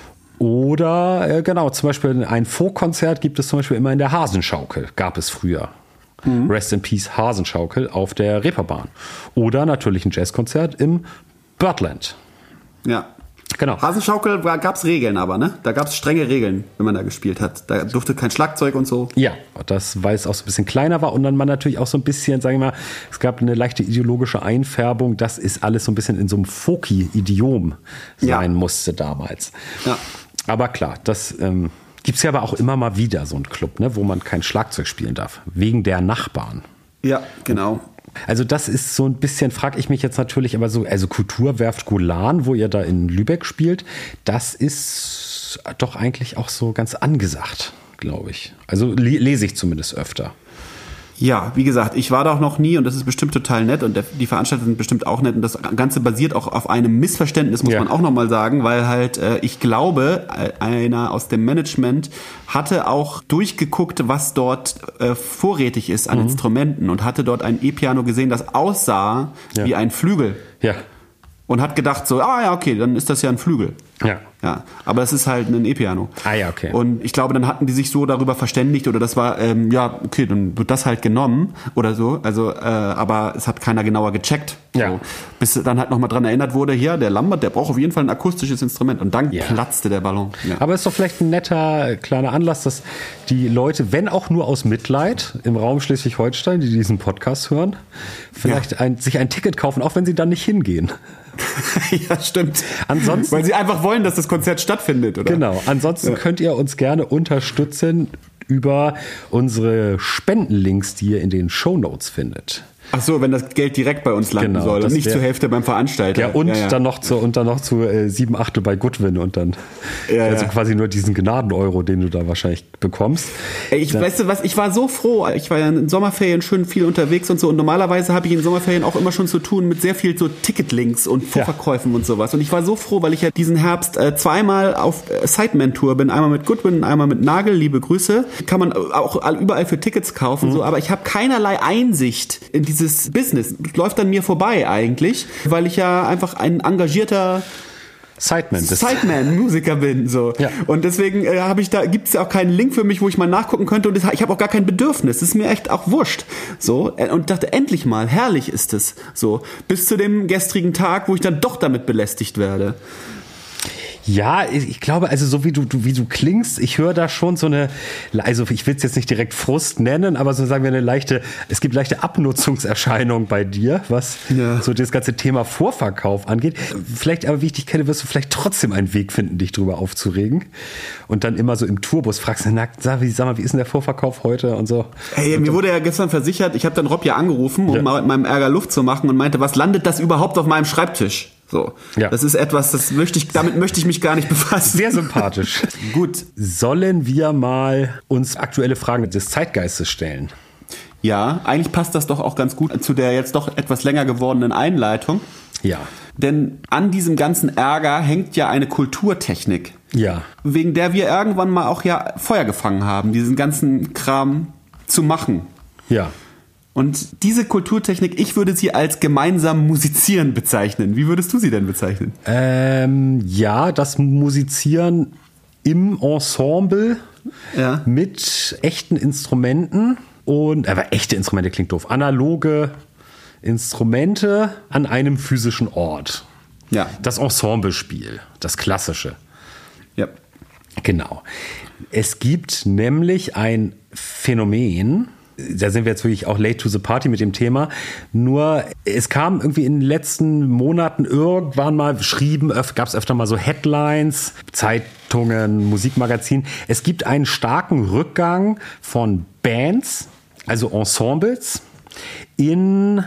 Oder, äh, genau, zum Beispiel ein Folk-Konzert gibt es zum Beispiel immer in der Hasenschaukel, gab es früher. Mhm. Rest in Peace Hasenschaukel auf der Reeperbahn. Oder natürlich ein Jazzkonzert im Birdland. Ja. Genau. Hasenschaukel gab es Regeln aber, ne? Da gab es strenge Regeln, wenn man da gespielt hat. Da durfte kein Schlagzeug und so. Ja, das, weil es auch so ein bisschen kleiner war und dann man natürlich auch so ein bisschen, sagen wir mal, es gab eine leichte ideologische Einfärbung, das ist alles so ein bisschen in so einem Folky-Idiom sein ja. musste damals. Ja. Aber klar, das ähm, gibt es ja aber auch immer mal wieder so einen Club, ne, wo man kein Schlagzeug spielen darf, wegen der Nachbarn. Ja, genau. Also das ist so ein bisschen, frage ich mich jetzt natürlich, aber so, also Kulturwerft Golan, wo ihr da in Lübeck spielt, das ist doch eigentlich auch so ganz angesagt, glaube ich. Also lese ich zumindest öfter. Ja, wie gesagt, ich war da auch noch nie und das ist bestimmt total nett und der, die Veranstalter sind bestimmt auch nett und das Ganze basiert auch auf einem Missverständnis, muss ja. man auch nochmal sagen, weil halt äh, ich glaube, einer aus dem Management hatte auch durchgeguckt, was dort äh, vorrätig ist an mhm. Instrumenten und hatte dort ein E-Piano gesehen, das aussah ja. wie ein Flügel. Ja. Und hat gedacht so, ah ja, okay, dann ist das ja ein Flügel. Ja. Ja, aber es ist halt ein E-Piano. Ah ja, okay. Und ich glaube, dann hatten die sich so darüber verständigt oder das war, ähm, ja, okay, dann wird das halt genommen oder so. Also, äh, aber es hat keiner genauer gecheckt. Ja. So. Bis dann halt nochmal dran erinnert wurde, hier, der Lambert, der braucht auf jeden Fall ein akustisches Instrument. Und dann ja. platzte der Ballon. Ja. Aber es ist doch vielleicht ein netter, kleiner Anlass, dass die Leute, wenn auch nur aus Mitleid im Raum Schleswig-Holstein, die diesen Podcast hören, vielleicht ja. ein, sich ein Ticket kaufen, auch wenn sie dann nicht hingehen. Ja, stimmt. Ansonsten, weil sie einfach wollen, dass das Konzert stattfindet, oder? Genau. Ansonsten ja. könnt ihr uns gerne unterstützen über unsere Spendenlinks, die ihr in den Shownotes findet. Ach so, wenn das Geld direkt bei uns landen genau, soll und nicht wär, zur Hälfte beim Veranstalter. Ja, und ja, ja. dann noch zu, und dann noch zu äh, sieben Achtel bei Goodwin und dann ja, also ja. quasi nur diesen Gnaden-Euro, den du da wahrscheinlich bekommst. Ey, ich da, weißt du was, ich war so froh, ich war ja in Sommerferien schön viel unterwegs und so und normalerweise habe ich in Sommerferien auch immer schon zu tun mit sehr viel so Ticketlinks und Vorverkäufen ja. und sowas und ich war so froh, weil ich ja diesen Herbst äh, zweimal auf äh, Sideman-Tour bin, einmal mit Goodwin, einmal mit Nagel, liebe Grüße, kann man auch überall für Tickets kaufen, mhm. so, aber ich habe keinerlei Einsicht in dieses Business. Läuft an mir vorbei eigentlich, weil ich ja einfach ein engagierter Sideman, Sideman Musiker bin, so. Ja. Und deswegen äh, habe ich da, gibt's ja auch keinen Link für mich, wo ich mal nachgucken könnte und das, ich habe auch gar kein Bedürfnis. Das ist mir echt auch wurscht, so. Und dachte, endlich mal, herrlich ist es, so. Bis zu dem gestrigen Tag, wo ich dann doch damit belästigt werde. Ja, ich glaube, also so wie du, du wie du klingst, ich höre da schon so eine, also ich will es jetzt nicht direkt Frust nennen, aber so sagen wir eine leichte, es gibt leichte Abnutzungserscheinung bei dir, was ja. so das ganze Thema Vorverkauf angeht. Vielleicht, aber wie ich dich kenne, wirst du vielleicht trotzdem einen Weg finden, dich drüber aufzuregen und dann immer so im Tourbus fragst, na, sag, wie, sag mal, wie ist denn der Vorverkauf heute und so. Hey, und mir wurde ja gestern versichert, ich habe dann Rob ja angerufen, um ja. mal mit meinem Ärger Luft zu machen und meinte, was landet das überhaupt auf meinem Schreibtisch? So, ja. Das ist etwas, das möchte ich, damit möchte ich mich gar nicht befassen. Sehr sympathisch. Gut. Sollen wir mal uns aktuelle Fragen des Zeitgeistes stellen? Ja, eigentlich passt das doch auch ganz gut zu der jetzt doch etwas länger gewordenen Einleitung. Ja. Denn an diesem ganzen Ärger hängt ja eine Kulturtechnik. Ja. Wegen der wir irgendwann mal auch ja Feuer gefangen haben, diesen ganzen Kram zu machen. Ja. Und diese Kulturtechnik, ich würde sie als gemeinsam Musizieren bezeichnen. Wie würdest du sie denn bezeichnen? Ähm, ja, das Musizieren im Ensemble Ja. Mit echten Instrumenten und, aber echte Instrumente klingt doof, analoge Instrumente an einem physischen Ort. Ja. Das Ensemblespiel, das klassische. Ja. Genau. Es gibt nämlich ein Phänomen, da sind wir jetzt wirklich auch late to the party mit dem Thema, nur es kam irgendwie in den letzten Monaten irgendwann mal, schrieben, gab es öfter mal so Headlines, Zeitungen, Musikmagazinen. Es gibt einen starken Rückgang von Bands, also Ensembles, in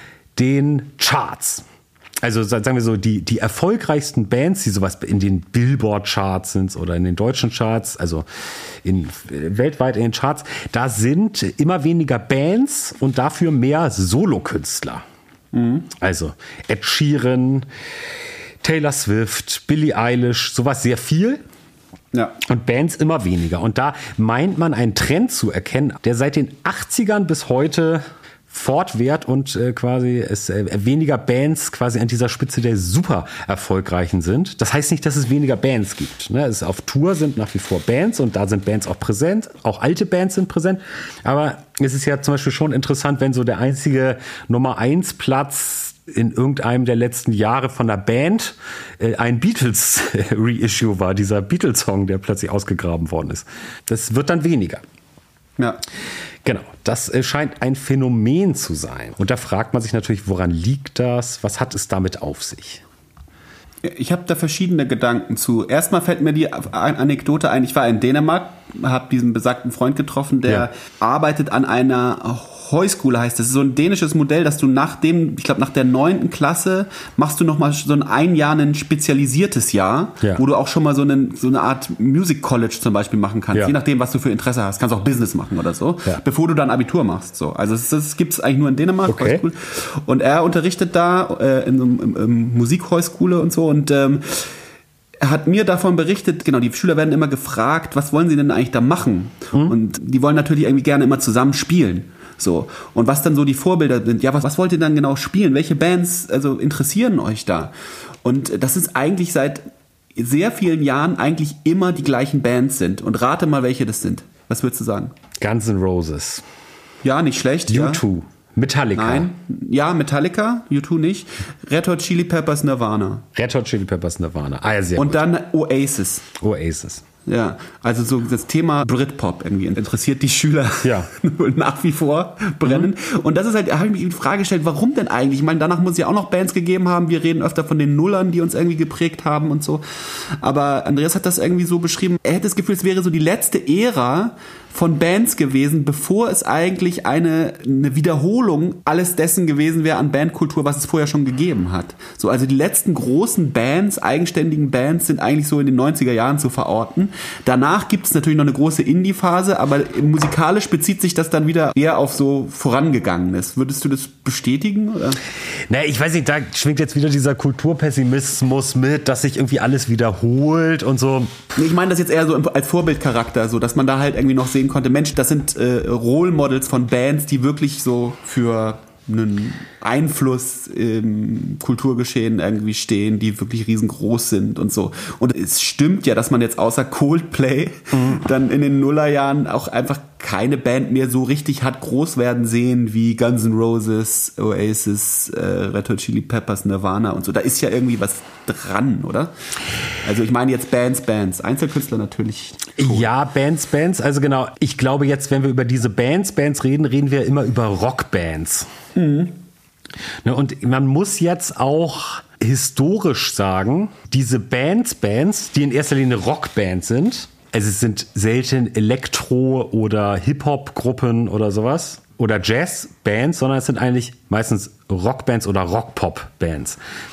den Charts. Also sagen wir so, die, die erfolgreichsten Bands, die sowas in den Billboard-Charts sind oder in den deutschen Charts, also in, weltweit in den Charts, da sind immer weniger Bands und dafür mehr Solokünstler. Mhm. Also Ed Sheeran, Taylor Swift, Billie Eilish, sowas sehr viel. Ja. Und Bands immer weniger. Und da meint man einen Trend zu erkennen, der seit den achtzigern bis heute fortwährt und äh, quasi es äh, weniger Bands quasi an dieser Spitze der super erfolgreichen sind. Das heißt nicht, dass es weniger Bands gibt. Ne? Es auf Tour sind nach wie vor Bands und da sind Bands auch präsent. Auch alte Bands sind präsent. Aber es ist ja zum Beispiel schon interessant, wenn so der einzige Nummer eins Platz in irgendeinem der letzten Jahre von der Band äh, ein Beatles-Reissue war, dieser Beatles-Song, der plötzlich ausgegraben worden ist. Das wird dann weniger. Ja. Genau, das scheint ein Phänomen zu sein. Und da fragt man sich natürlich, woran liegt das? Was hat es damit auf sich? Ich habe da verschiedene Gedanken zu. Erstmal fällt mir die Anekdote ein, ich war in Dänemark, habe diesen besagten Freund getroffen, der ja. arbeitet an einer Heuschule, heißt das. Das ist so ein dänisches Modell, dass du nach dem, ich glaube nach der neunten Klasse machst du nochmal so ein ein Jahr ein spezialisiertes Jahr, ja. wo du auch schon mal so, einen, so eine Art Music College zum Beispiel machen kannst, ja. je nachdem, was du für Interesse hast. Kannst auch Business machen oder so, ja. bevor du dann Abitur machst. So. Also das, das gibt es eigentlich nur in Dänemark. Okay. Und er unterrichtet da äh, in so einer Musikheuschule und so und ähm, er hat mir davon berichtet, genau, die Schüler werden immer gefragt, was wollen sie denn eigentlich da machen? Mhm. Und die wollen natürlich irgendwie gerne immer zusammen spielen. So. Und was dann so die Vorbilder sind, ja, was, was wollt ihr dann genau spielen? Welche Bands also interessieren euch da? Und das ist eigentlich seit sehr vielen Jahren eigentlich immer die gleichen Bands sind. Und rate mal, welche das sind. Was würdest du sagen? Guns N' Roses. Ja, nicht schlecht. U zwei. Ja. Metallica. Nein, ja, Metallica, U zwei nicht. Red Hot Chili Peppers, Nirvana. Red Hot Chili Peppers, Nirvana. Ah, ja, sehr Und gut. dann Oasis. Oasis. Ja, also so das Thema Britpop irgendwie interessiert die Schüler ja. nach wie vor brennend. Mhm. Und das ist halt, da habe ich mich die Frage gestellt, warum denn eigentlich? Ich meine, danach muss es ja auch noch Bands gegeben haben. Wir reden öfter von den Nullern, die uns irgendwie geprägt haben und so. Aber Andreas hat das irgendwie so beschrieben, er hätte das Gefühl, es wäre so die letzte Ära von Bands gewesen, bevor es eigentlich eine, eine Wiederholung alles dessen gewesen wäre an Bandkultur, was es vorher schon gegeben hat. So, also die letzten großen Bands, eigenständigen Bands sind eigentlich so in den neunziger Jahren zu verorten. Danach gibt es natürlich noch eine große Indie-Phase, aber musikalisch bezieht sich das dann wieder eher auf so Vorangegangenes. Würdest du das bestätigen? Oder? Naja, ich weiß nicht, da schwingt jetzt wieder dieser Kulturpessimismus mit, dass sich irgendwie alles wiederholt und so. Nee, ich meine das jetzt eher so als Vorbildcharakter, so dass man da halt irgendwie noch sehen konnte, Mensch, das sind äh, Role Models von Bands, die wirklich so für einen Einfluss im Kulturgeschehen irgendwie stehen, die wirklich riesengroß sind und so. Und es stimmt ja, dass man jetzt außer Coldplay mhm. dann in den Nullerjahren auch einfach keine Band mehr so richtig hat groß werden sehen wie Guns N' Roses, Oasis, äh, Red Hot Chili Peppers, Nirvana und so. Da ist ja irgendwie was dran, oder? Also ich meine jetzt Bands, Bands. Einzelkünstler natürlich schon. Ja, Bands, Bands. Also genau, ich glaube jetzt, wenn wir über diese Bands, Bands reden, reden wir immer über Rockbands. Mhm. Ne, und man muss jetzt auch historisch sagen, diese Bands, Bands, die in erster Linie Rockbands sind, also es sind selten Elektro- oder Hip-Hop-Gruppen oder sowas oder Jazz-Bands, sondern es sind eigentlich meistens Rockbands oder Rock-Pop-Bands.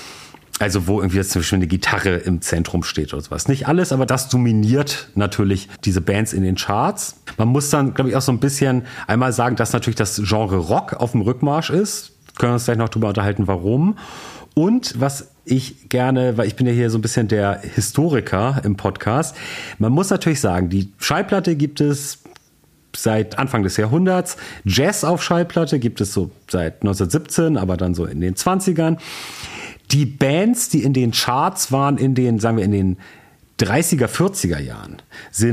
Also wo irgendwie jetzt zum Beispiel eine Gitarre im Zentrum steht oder sowas. Nicht alles, aber das dominiert natürlich diese Bands in den Charts. Man muss dann, glaube ich, auch so ein bisschen einmal sagen, dass natürlich das Genre Rock auf dem Rückmarsch ist. Können wir uns gleich noch drüber unterhalten, warum. Und was ich gerne, weil ich bin ja hier so ein bisschen der Historiker im Podcast, man muss natürlich sagen, die Schallplatte gibt es seit Anfang des Jahrhunderts. Jazz auf Schallplatte gibt es so seit neunzehnhundertsiebzehn, aber dann so in den zwanzigern. Die Bands, die in den Charts waren, in den, sagen wir, in den dreißiger, vierziger Jahren, sind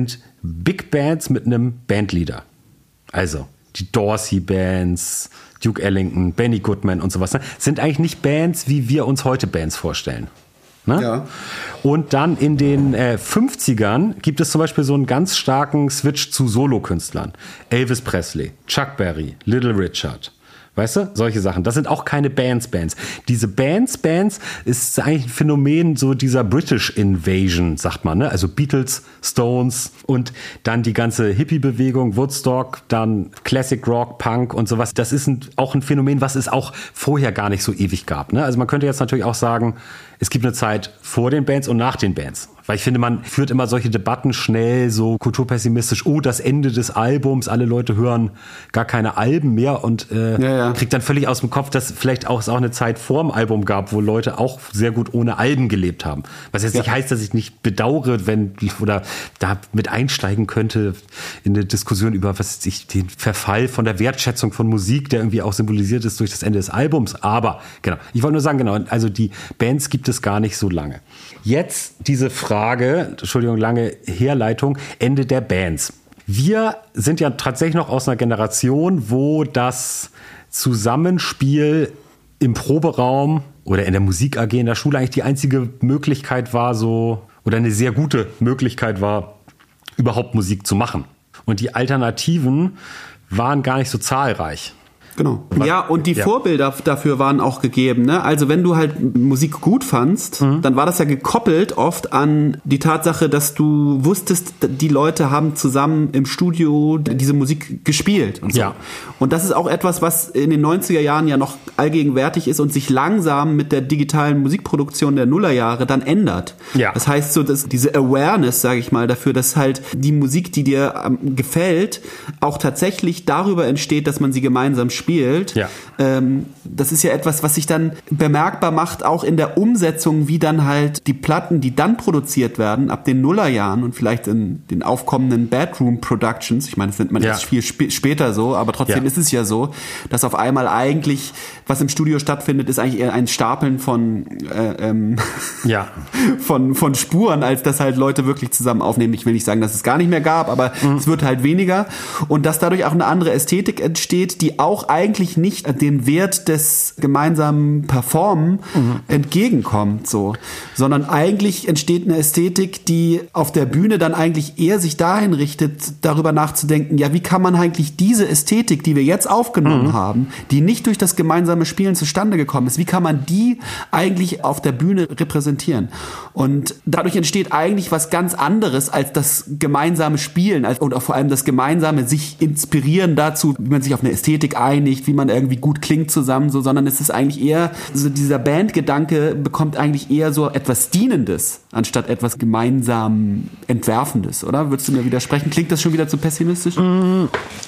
Big Bands mit einem Bandleader. Also die Dorsey-Bands, Duke Ellington, Benny Goodman und sowas, ne? Sind eigentlich nicht Bands, wie wir uns heute Bands vorstellen. Ne? Ja. Und dann in den äh, fünfzigern gibt es zum Beispiel so einen ganz starken Switch zu Solokünstlern. Elvis Presley, Chuck Berry, Little Richard. Weißt du? Solche Sachen. Das sind auch keine Bands-Bands. Diese Bands-Bands ist eigentlich ein Phänomen so dieser British Invasion, sagt man, ne? Also Beatles, Stones und dann die ganze Hippie-Bewegung, Woodstock, dann Classic Rock, Punk und sowas. Das ist ein, auch ein Phänomen, was es auch vorher gar nicht so ewig gab, ne? Also man könnte jetzt natürlich auch sagen, es gibt eine Zeit vor den Bands und nach den Bands. Weil ich finde, man führt immer solche Debatten schnell so kulturpessimistisch. Oh, das Ende des Albums, alle Leute hören gar keine Alben mehr und äh, ja, ja. kriegt dann völlig aus dem Kopf, dass vielleicht auch es auch eine Zeit vor dem Album gab, wo Leute auch sehr gut ohne Alben gelebt haben. Was jetzt ja. nicht heißt, dass ich nicht bedauere, wenn oder da mit einsteigen könnte in eine Diskussion über was ich den Verfall von der Wertschätzung von Musik, der irgendwie auch symbolisiert ist durch das Ende des Albums. Aber genau, ich wollte nur sagen, genau, also die Bands gibt es gar nicht so lange. Jetzt diese Frage, Entschuldigung, lange Herleitung, Ende der Bands. Wir sind ja tatsächlich noch aus einer Generation, wo das Zusammenspiel im Proberaum oder in der Musik-A G in der Schule eigentlich die einzige Möglichkeit war, so oder eine sehr gute Möglichkeit war, überhaupt Musik zu machen. Und die Alternativen waren gar nicht so zahlreich. Genau. Ja, und die ja. Vorbilder dafür waren auch gegeben, ne? Also wenn du halt Musik gut fandst, mhm. dann war das ja gekoppelt oft an die Tatsache, dass du wusstest, die Leute haben zusammen im Studio diese Musik gespielt und so. Ja. Und das ist auch etwas, was in den neunziger Jahren ja noch allgegenwärtig ist und sich langsam mit der digitalen Musikproduktion der Nullerjahre dann ändert. Ja. Das heißt so, dass diese Awareness, sage ich mal, dafür, dass halt die Musik, die dir ähm, gefällt, auch tatsächlich darüber entsteht, dass man sie gemeinsam spielt. spielt. Ja. Ähm, das ist ja etwas, was sich dann bemerkbar macht, auch in der Umsetzung, wie dann halt die Platten, die dann produziert werden, ab den Nullerjahren und vielleicht in den aufkommenden Bedroom Productions, ich meine, das nennt man ja. erst viel sp- später so, aber trotzdem ja. ist es ja so, dass auf einmal eigentlich, was im Studio stattfindet, ist eigentlich eher ein Stapeln von äh, ähm, ja. von, von Spuren, als dass halt Leute wirklich zusammen aufnehmen. Ich will nicht sagen, dass es gar nicht mehr gab, aber mhm. es wird halt weniger und dass dadurch auch eine andere Ästhetik entsteht, die auch eigentlich nicht dem Wert des gemeinsamen Performen mhm. entgegenkommt, so, sondern eigentlich entsteht eine Ästhetik, die auf der Bühne dann eigentlich eher sich dahin richtet, darüber nachzudenken, ja, wie kann man eigentlich diese Ästhetik, die wir jetzt aufgenommen mhm. haben, die nicht durch das gemeinsame Spielen zustande gekommen ist, wie kann man die eigentlich auf der Bühne repräsentieren? Und dadurch entsteht eigentlich was ganz anderes als das gemeinsame Spielen und auch vor allem das gemeinsame sich inspirieren dazu, wie man sich auf eine Ästhetik einigt, wie man irgendwie gut klingt zusammen, so, sondern es ist eigentlich eher, so dieser Bandgedanke bekommt eigentlich eher so etwas Dienendes, anstatt etwas gemeinsam Entwerfendes, oder? Würdest du mir widersprechen? Klingt das schon wieder zu pessimistisch? Mm,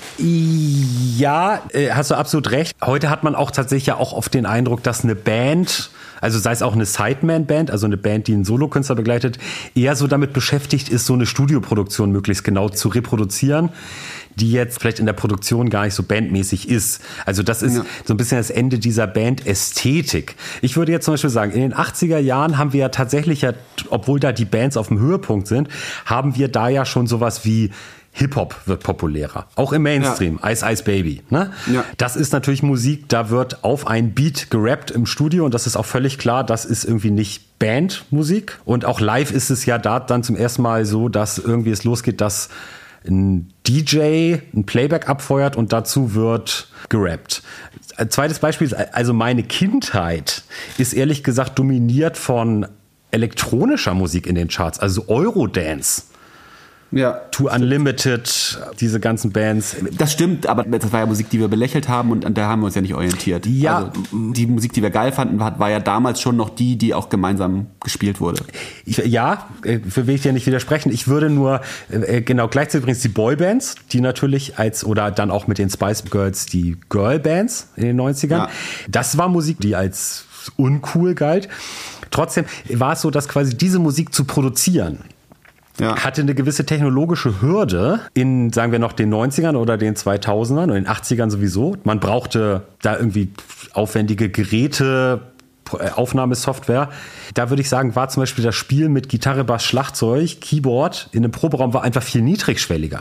ja, äh, hast du absolut recht. Heute hat man auch tatsächlich ja auch oft den Eindruck, dass eine Band, also sei es auch eine Sideman-Band, also eine Band, die einen Solokünstler begleitet, eher so damit beschäftigt ist, so eine Studioproduktion möglichst genau zu reproduzieren, die jetzt vielleicht in der Produktion gar nicht so bandmäßig ist. Also das ist ja. so ein bisschen das Ende dieser Band-Ästhetik. Ich würde jetzt zum Beispiel sagen, in den achtziger Jahren haben wir ja tatsächlich, ja, obwohl da die Bands auf dem Höhepunkt sind, haben wir da ja schon sowas wie Hip-Hop wird populärer. Auch im Mainstream. Ja. Ice Ice Baby. Ne? Ja. Das ist natürlich Musik, da wird auf ein Beat gerappt im Studio und das ist auch völlig klar, das ist irgendwie nicht Bandmusik. Und auch live ist es ja da dann zum ersten Mal so, dass irgendwie es losgeht, dass ein D J ein Playback abfeuert und dazu wird gerappt. Zweites Beispiel ist, also meine Kindheit ist ehrlich gesagt dominiert von elektronischer Musik in den Charts, also Eurodance. Ja. To Unlimited, diese ganzen Bands. Das stimmt, aber das war ja Musik, die wir belächelt haben und an der haben wir uns ja nicht orientiert. Ja. Also die Musik, die wir geil fanden, war ja damals schon noch die, die auch gemeinsam gespielt wurde. Ich, ja, für will ich dir nicht widersprechen. Ich würde nur, genau, gleichzeitig übrigens die Boybands, die natürlich als, oder dann auch mit den Spice Girls die Girlbands in den neunzigern. Ja. Das war Musik, die als uncool galt. Trotzdem war es so, dass quasi diese Musik zu produzieren, ja. hatte eine gewisse technologische Hürde in, sagen wir noch, den neunzigern oder den zweitausendern oder den achtzigern sowieso. Man brauchte da irgendwie aufwendige Geräte, Aufnahmesoftware. Da würde ich sagen, war zum Beispiel das Spiel mit Gitarre, Bass, Schlagzeug, Keyboard in einem Proberaum war einfach viel niedrigschwelliger.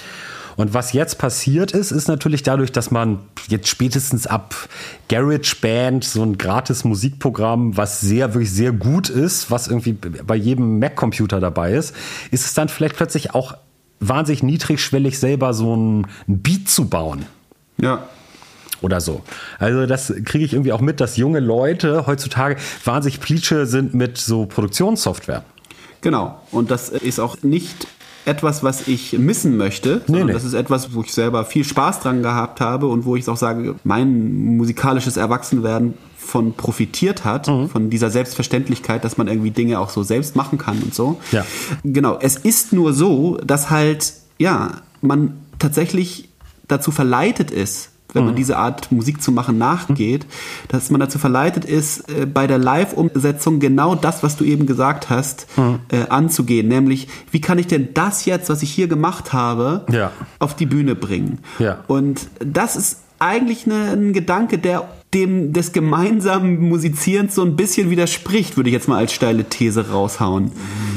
Und was jetzt passiert ist, ist natürlich dadurch, dass man jetzt spätestens ab GarageBand, so ein gratis Musikprogramm, was sehr, wirklich sehr gut ist, was irgendwie bei jedem Mac-Computer dabei ist, ist es dann vielleicht plötzlich auch wahnsinnig niedrigschwellig, selber so ein Beat zu bauen. Ja. Oder so. Also das kriege ich irgendwie auch mit, dass junge Leute heutzutage wahnsinnig Plitsche sind mit so Produktionssoftware. Genau. Und das ist auch nicht etwas, was ich missen möchte, sondern nee, nee. das ist etwas, wo ich selber viel Spaß dran gehabt habe und wo ich auch sage, mein musikalisches Erwachsenwerden von profitiert hat, mhm. von dieser Selbstverständlichkeit, dass man irgendwie Dinge auch so selbst machen kann und so. Ja. Genau, es ist nur so, dass halt, ja, man tatsächlich dazu verleitet ist, wenn man diese Art Musik zu machen nachgeht, dass man dazu verleitet ist, äh, bei der Live-Umsetzung genau das, was du eben gesagt hast, mhm. äh, anzugehen. Nämlich, wie kann ich denn das jetzt, was ich hier gemacht habe, ja. auf die Bühne bringen? Ja. Und das ist eigentlich eine, ein Gedanke, der dem des gemeinsamen Musizierens so ein bisschen widerspricht, würde ich jetzt mal als steile These raushauen.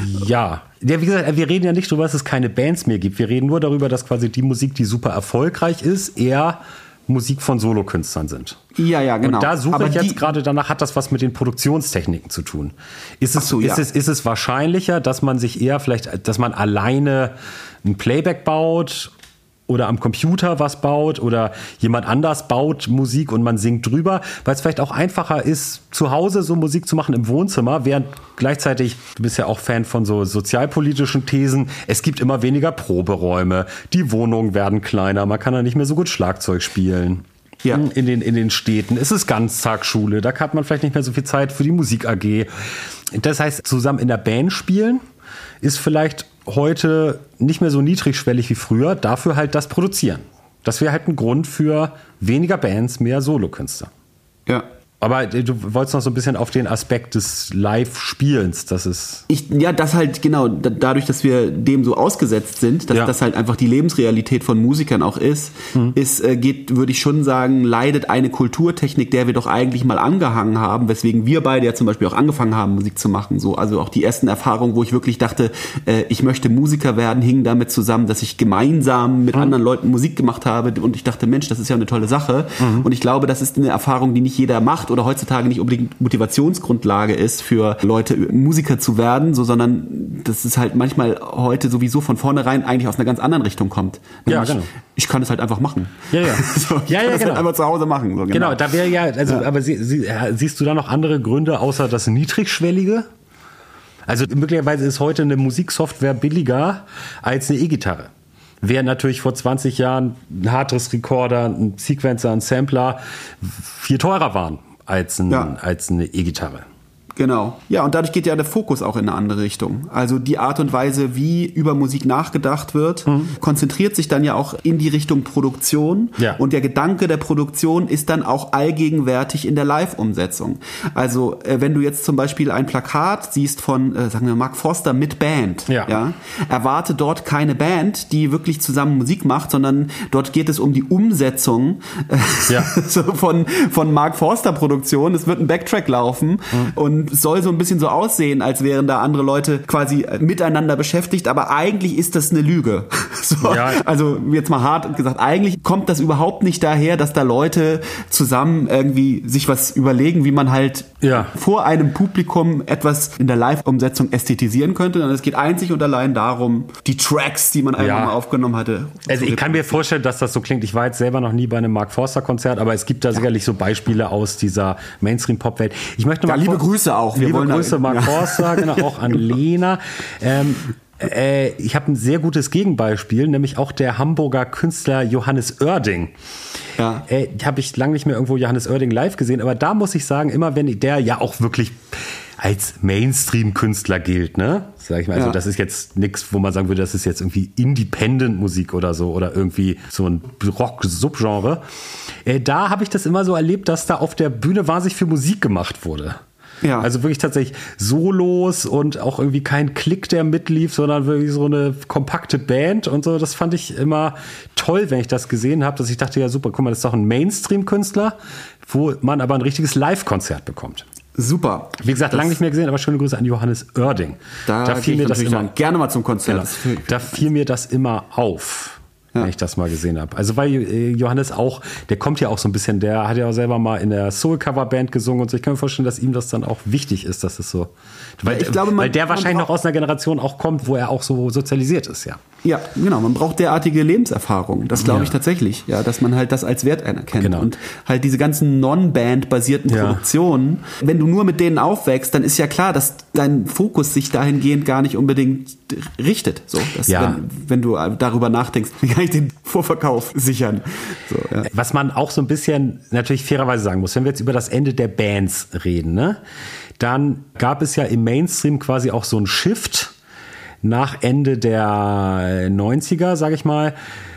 Ja. Ja, wie gesagt, wir reden ja nicht darüber, dass es keine Bands mehr gibt. Wir reden nur darüber, dass quasi die Musik, die super erfolgreich ist, eher Musik von Solokünstlern sind. Ja, ja, genau. Und da suche Aber ich jetzt die, gerade danach, hat das was mit den Produktionstechniken zu tun? Ist es, so, ist, ja. es, ist es wahrscheinlicher, dass man sich eher vielleicht, dass man alleine ein Playback baut oder am Computer was baut oder jemand anders baut Musik und man singt drüber, weil es vielleicht auch einfacher ist, zu Hause so Musik zu machen im Wohnzimmer, während gleichzeitig, du bist ja auch Fan von so sozialpolitischen Thesen, es gibt immer weniger Proberäume, die Wohnungen werden kleiner, man kann da nicht mehr so gut Schlagzeug spielen. Ja. In den, in den Städten. Es ist Ganztagsschule, da hat man vielleicht nicht mehr so viel Zeit für die Musik-A G. Das heißt, zusammen in der Band spielen ist vielleicht heute nicht mehr so niedrigschwellig wie früher, dafür halt das Produzieren. Das wäre halt ein Grund für weniger Bands, mehr Solokünstler. Ja. Aber du wolltest noch so ein bisschen auf den Aspekt des Live-Spielens, das ist... Ich, ja, das halt, genau, da, dadurch, dass wir dem so ausgesetzt sind, dass ja. das halt einfach die Lebensrealität von Musikern auch ist, mhm. ist, äh, geht, würde ich schon sagen, leidet eine Kulturtechnik, der wir doch eigentlich mal angehangen haben, weswegen wir beide ja zum Beispiel auch angefangen haben, Musik zu machen. So, also auch die ersten Erfahrungen, wo ich wirklich dachte, äh, ich möchte Musiker werden, hingen damit zusammen, dass ich gemeinsam mit mhm. anderen Leuten Musik gemacht habe und ich dachte, Mensch, das ist ja eine tolle Sache. Mhm. Und ich glaube, das ist eine Erfahrung, die nicht jeder macht oder heutzutage nicht unbedingt Motivationsgrundlage ist für Leute, Musiker zu werden, so, sondern das ist halt manchmal heute sowieso von vornherein eigentlich aus einer ganz anderen Richtung kommt. Ja, genau. Ich kann es halt einfach machen. Ja, ja. so, ich ja, kann ja, es genau. halt einfach zu Hause machen. So, genau. genau, da wäre ja, also, ja. aber sie, sie, siehst du da noch andere Gründe außer das Niedrigschwellige? Also möglicherweise ist heute eine Musiksoftware billiger als eine E-Gitarre. Während natürlich vor zwanzig Jahren ein Hardress-Recorder, ein Sequencer, ein Sampler viel teurer waren als, ein, ja. als eine E-Gitarre. Genau. Ja, und dadurch geht ja der Fokus auch in eine andere Richtung. Also die Art und Weise, wie über Musik nachgedacht wird, mhm. konzentriert sich dann ja auch in die Richtung Produktion. Ja. Und der Gedanke der Produktion ist dann auch allgegenwärtig in der Live-Umsetzung. Also äh, wenn du jetzt zum Beispiel ein Plakat siehst von, äh, sagen wir, Mark Forster mit Band, ja. Ja, erwarte dort keine Band, die wirklich zusammen Musik macht, sondern dort geht es um die Umsetzung äh, ja. so von, von Mark Forster Produktion. Es wird ein Backtrack laufen mhm. und es soll so ein bisschen so aussehen, als wären da andere Leute quasi miteinander beschäftigt, aber eigentlich ist das eine Lüge. So, ja. Also jetzt mal hart gesagt, eigentlich kommt das überhaupt nicht daher, dass da Leute zusammen irgendwie sich was überlegen, wie man halt ja. vor einem Publikum etwas in der Live-Umsetzung ästhetisieren könnte, sondern es geht einzig und allein darum, die Tracks, die man einfach ja. mal aufgenommen hatte. Also ich kann mir vorstellen, dass das so klingt. Ich war jetzt selber noch nie bei einem Mark Forster-Konzert, aber es gibt da ja. sicherlich so Beispiele aus dieser Mainstream-Pop-Welt. Ich möchte ja, mal liebe Grüße auch. Wir Liebe Grüße, Mark ja. Forster, genau, auch an Lena. Ähm, äh, ich habe ein sehr gutes Gegenbeispiel, nämlich auch der Hamburger Künstler Johannes Oerding. Ja. Äh, habe ich lange nicht mehr irgendwo Johannes Oerding live gesehen, aber da muss ich sagen, immer wenn der ja auch wirklich als Mainstream-Künstler gilt, ne? Sag ich mal, also ja. das ist jetzt nichts, wo man sagen würde, das ist jetzt irgendwie Independent-Musik oder so oder irgendwie so ein Rock-Subgenre. Äh, da habe ich das immer so erlebt, dass da auf der Bühne wahnsinnig viel Musik gemacht wurde. Ja. Also wirklich tatsächlich Solos und auch irgendwie kein Klick, der mitlief, sondern wirklich so eine kompakte Band und so. Das fand ich immer toll, wenn ich das gesehen habe, dass ich dachte, ja super, guck mal, das ist doch ein Mainstream-Künstler, wo man aber ein richtiges Live-Konzert bekommt. Super. Wie gesagt, lange nicht mehr gesehen, aber schöne Grüße an Johannes Oerding. Da, da fiel mir das immer gerne mal zum Konzert. Genau. Da fiel mir das immer auf. Ja. Wenn ich das mal gesehen habe. Also weil Johannes auch, der kommt ja auch so ein bisschen, der hat ja auch selber mal in der Soul-Cover-Band gesungen und so. Ich kann mir vorstellen, dass ihm das dann auch wichtig ist, dass es so, weil, ja, ich glaube, man, weil der wahrscheinlich noch aus einer Generation auch kommt, wo er auch so sozialisiert ist, ja. Ja, genau, man braucht derartige Lebenserfahrungen, das glaube ich ja. tatsächlich, ja, dass man halt das als Wert anerkennt. Genau. Und halt diese ganzen Non-Band-basierten ja. Produktionen, wenn du nur mit denen aufwächst, dann ist ja klar, dass dein Fokus sich dahingehend gar nicht unbedingt richtet. So, dass ja. wenn, wenn du darüber nachdenkst, wie kann ich den Vorverkauf sichern? So, ja. Was man auch so ein bisschen natürlich fairerweise sagen muss, wenn wir jetzt über das Ende der Bands reden, ne, dann gab es ja im Mainstream quasi auch so einen Shift nach Ende der neunziger, sage ich mal,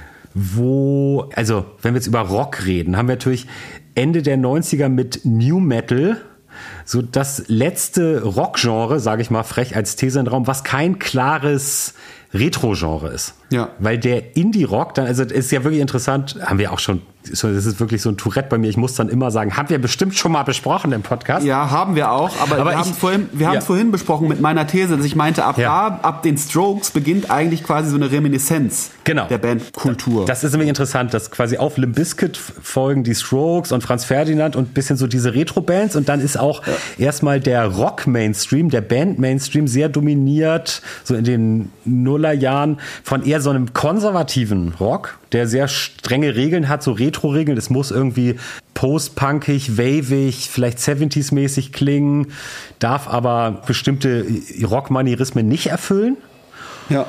wo, also wenn wir jetzt über Rock reden, haben wir natürlich Ende der neunziger mit New Metal so das letzte Rockgenre, sage ich mal frech als These in den Raum, was kein klares Retro-Genre ist. Ja. Weil der Indie-Rock, dann, also ist ja wirklich interessant, haben wir auch schon, das ist wirklich so ein Tourette bei mir, ich muss dann immer sagen, haben wir bestimmt schon mal besprochen im Podcast. Ja, haben wir auch, aber, aber wir haben es vorhin, wir haben ja. vorhin besprochen mit meiner These, dass ich meinte, ab ja. da, ab den Strokes beginnt eigentlich quasi so eine Reminiszenz genau. der Bandkultur. Das ist nämlich interessant, dass quasi auf Limp Bizkit folgen die Strokes und Franz Ferdinand und ein bisschen so diese Retro-Bands und dann ist auch ja. erstmal der Rock-Mainstream, der Band-Mainstream sehr dominiert, so in den Nullerjahren von eher so einem konservativen Rock, der sehr strenge Regeln hat, so Retro-Regeln. Es muss irgendwie post-punkig, wavig, vielleicht siebziger-mäßig klingen, darf aber bestimmte Rock-Manierismen nicht erfüllen. Ja.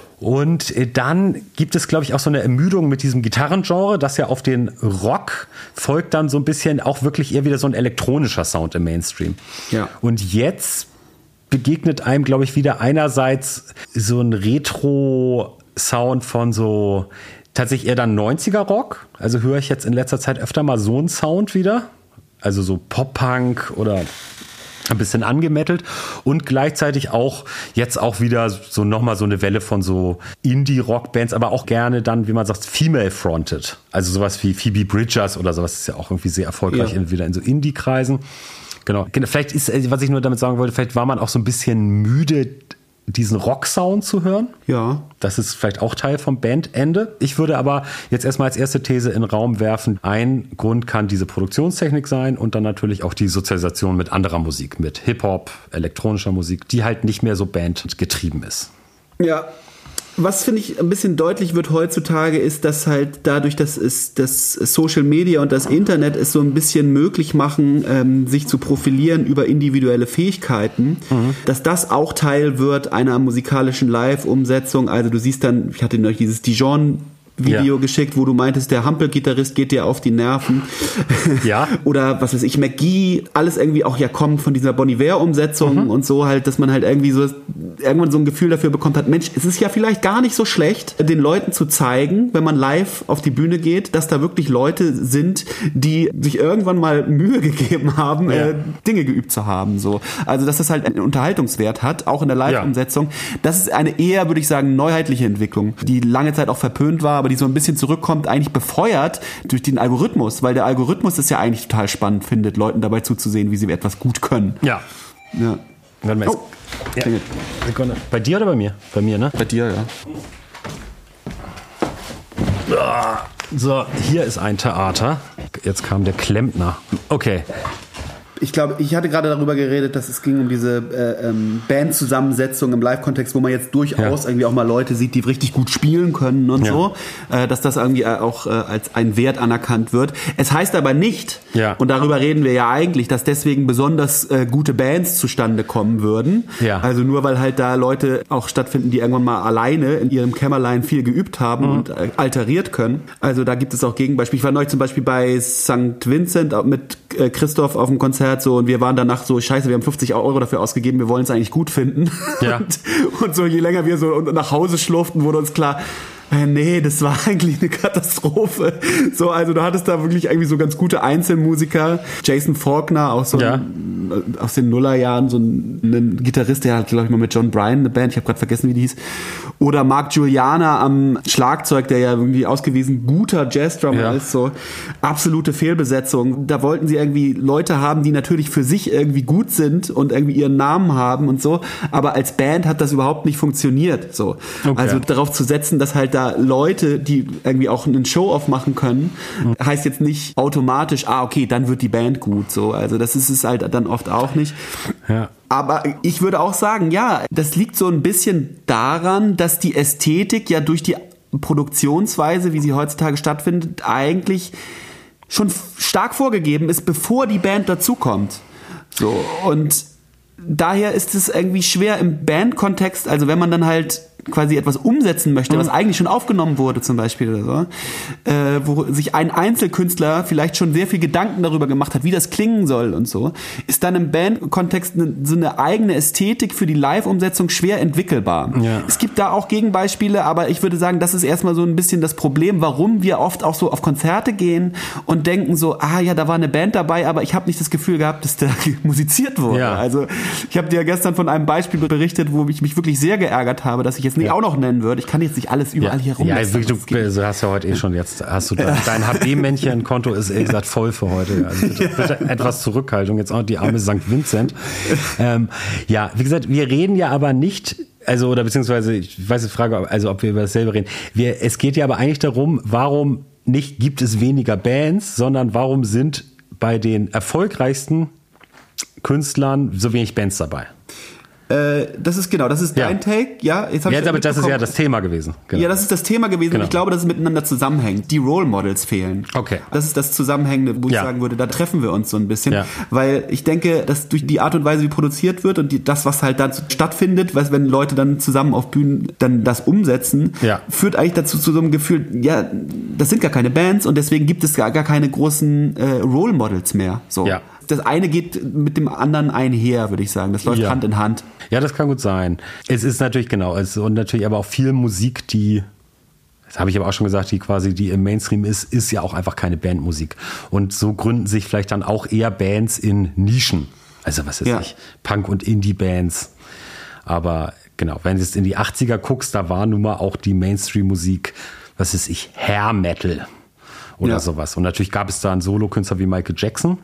Und dann gibt es, glaube ich, auch so eine Ermüdung mit diesem Gitarrengenre, das ja auf den Rock folgt dann so ein bisschen auch wirklich eher wieder so ein elektronischer Sound im Mainstream. Ja. Und jetzt begegnet einem, glaube ich, wieder einerseits so ein Retro-Sound von so tatsächlich eher dann neunziger-Rock. Also höre ich jetzt in letzter Zeit öfter mal so einen Sound wieder. Also so Pop-Punk oder ein bisschen angemettelt und gleichzeitig auch jetzt auch wieder so nochmal so eine Welle von so Indie-Rock-Bands, aber auch gerne dann, wie man sagt, female-fronted. Also sowas wie Phoebe Bridgers oder sowas ist ja auch irgendwie sehr erfolgreich ja. wieder in so Indie-Kreisen. Genau. Vielleicht ist, was ich nur damit sagen wollte, vielleicht war man auch so ein bisschen müde, diesen Rock-Sound zu hören. Ja. Das ist vielleicht auch Teil vom Bandende. Ich würde aber jetzt erstmal als erste These in den Raum werfen, ein Grund kann diese Produktionstechnik sein und dann natürlich auch die Sozialisation mit anderer Musik, mit Hip-Hop, elektronischer Musik, die halt nicht mehr so bandgetrieben ist. Ja. Was, finde ich, ein bisschen deutlich wird heutzutage, ist, dass halt dadurch, dass es das Social Media und das Internet es so ein bisschen möglich machen, ähm, sich zu profilieren über individuelle Fähigkeiten, mhm. dass das auch Teil wird einer musikalischen Live-Umsetzung. Also du siehst dann, ich hatte neulich dieses Dijon Video ja. geschickt, wo du meintest, der Hampel-Gitarrist geht dir auf die Nerven. Ja. Oder was weiß ich, McGee, alles irgendwie auch ja kommt von dieser Bon Iver-Umsetzung mhm. und so halt, dass man halt irgendwie so irgendwann so ein Gefühl dafür bekommt hat, Mensch, es ist ja vielleicht gar nicht so schlecht, den Leuten zu zeigen, wenn man live auf die Bühne geht, dass da wirklich Leute sind, die sich irgendwann mal Mühe gegeben haben, ja. äh, Dinge geübt zu haben. So. Also, dass das halt einen Unterhaltungswert hat, auch in der Live-Umsetzung. Ja. Das ist eine eher, würde ich sagen, neuheitliche Entwicklung, die lange Zeit auch verpönt war, aber die so ein bisschen zurückkommt, eigentlich befeuert durch den Algorithmus, weil der Algorithmus es ja eigentlich total spannend findet, Leuten dabei zuzusehen, wie sie etwas gut können. Ja. Ja. Warte mal, oh. ja. Sekunde. Bei dir oder bei mir? Bei mir, ne? Bei dir, ja. So, hier ist ein Theater. Jetzt kam der Klempner. Okay. Ich glaube, ich hatte gerade darüber geredet, dass es ging um diese äh, ähm, Bandzusammensetzung im Live-Kontext, wo man jetzt durchaus ja. irgendwie auch mal Leute sieht, die richtig gut spielen können und ja. so, äh, dass das irgendwie auch äh, als ein Wert anerkannt wird. Es heißt aber nicht, ja. und darüber reden wir ja eigentlich, dass deswegen besonders äh, gute Bands zustande kommen würden. Ja. Also nur weil halt da Leute auch stattfinden, die irgendwann mal alleine in ihrem Kämmerlein viel geübt haben mhm. und äh, alteriert können. Also da gibt es auch Gegenbeispiele. Ich war neulich zum Beispiel bei Sankt Vincent mit äh, Christoph auf dem Konzert so und wir waren danach so, scheiße, wir haben fünfzig Euro dafür ausgegeben, wir wollen es eigentlich gut finden. Ja. Und, und so je länger wir so nach Hause schlurften, wurde uns klar, äh, nee, das war eigentlich eine Katastrophe. So, also du hattest da wirklich irgendwie so ganz gute Einzelmusiker. Jason Faulkner, auch so ja. ein aus den Nullerjahren so ein, ein Gitarrist, der hat, glaube ich, mal mit John Bryan eine Band, ich habe gerade vergessen, wie die hieß. Oder Mark Juliana am Schlagzeug, der ja irgendwie ausgewiesen guter Jazzdrummer ja. ist, so absolute Fehlbesetzung. Da wollten sie irgendwie Leute haben, die natürlich für sich irgendwie gut sind und irgendwie ihren Namen haben und so, aber als Band hat das überhaupt nicht funktioniert, so. Okay. Also darauf zu setzen, dass halt da Leute, die irgendwie auch einen Show-Off machen können, mhm. heißt jetzt nicht automatisch, ah, okay, dann wird die Band gut, so. Also das ist es halt dann oft auch nicht. Ja. Aber ich würde auch sagen, ja, das liegt so ein bisschen daran, dass die Ästhetik ja durch die Produktionsweise, wie sie heutzutage stattfindet, eigentlich schon stark vorgegeben ist, bevor die Band dazukommt. So, und daher ist es irgendwie schwer im Bandkontext, also wenn man dann halt quasi etwas umsetzen möchte, was eigentlich schon aufgenommen wurde zum Beispiel oder so, äh, wo sich ein Einzelkünstler vielleicht schon sehr viel Gedanken darüber gemacht hat, wie das klingen soll und so, ist dann im Bandkontext ne, so eine eigene Ästhetik für die Live-Umsetzung schwer entwickelbar. Ja. Es gibt da auch Gegenbeispiele, aber ich würde sagen, das ist erstmal so ein bisschen das Problem, warum wir oft auch so auf Konzerte gehen und denken so, ah ja, da war eine Band dabei, aber ich habe nicht das Gefühl gehabt, dass da musiziert wurde. Ja. Also ich habe dir gestern von einem Beispiel berichtet, wo ich mich wirklich sehr geärgert habe, dass ich jetzt nicht ja. auch noch nennen würde. Ich kann jetzt nicht alles überall ja. hier rum. Ja, du, du hast ja heute eh schon jetzt, hast du da, dein H D-Männchen-Konto ist ehrlich gesagt voll für heute. Also bitte, bitte etwas Zurückhaltung. Jetzt auch die arme Sankt Vincent. Ähm, ja, wie gesagt, wir reden ja aber nicht, also, oder beziehungsweise, ich weiß die Frage, also ob wir über dasselbe reden. Wir, es geht ja aber eigentlich darum, warum nicht gibt es weniger Bands, sondern warum sind bei den erfolgreichsten Künstlern so wenig Bands dabei? Äh, das ist genau, das ist ja. dein Take, ja. Jetzt hab ja, ich aber das ist ja das Thema gewesen. Genau. Ja, das ist das Thema gewesen. Genau. Und ich glaube, dass es miteinander zusammenhängt. Die Role Models fehlen. Okay. Das ist das Zusammenhängende, wo ja. ich sagen würde, da treffen wir uns so ein bisschen. Ja. Weil ich denke, dass durch die Art und Weise, wie produziert wird und die, das, was halt dann stattfindet, was, wenn Leute dann zusammen auf Bühnen dann das umsetzen, ja. führt eigentlich dazu zu so einem Gefühl, ja, das sind gar keine Bands und deswegen gibt es gar, gar keine großen äh, Role Models mehr. So. Ja. Das eine geht mit dem anderen einher, würde ich sagen. Das läuft ja. Hand in Hand. Ja, das kann gut sein. Es ist natürlich genau. Es, und natürlich aber auch viel Musik, die, das habe ich aber auch schon gesagt, die quasi, die im Mainstream ist, ist ja auch einfach keine Bandmusik. Und so gründen sich vielleicht dann auch eher Bands in Nischen. Also was weiß ja. ich, Punk- und Indie-Bands. Aber genau, wenn du jetzt in die achtziger guckst, da war nun mal auch die Mainstream-Musik, was weiß ich, Hair Metal oder ja. sowas. Und natürlich gab es da einen Solokünstler wie Michael Jackson.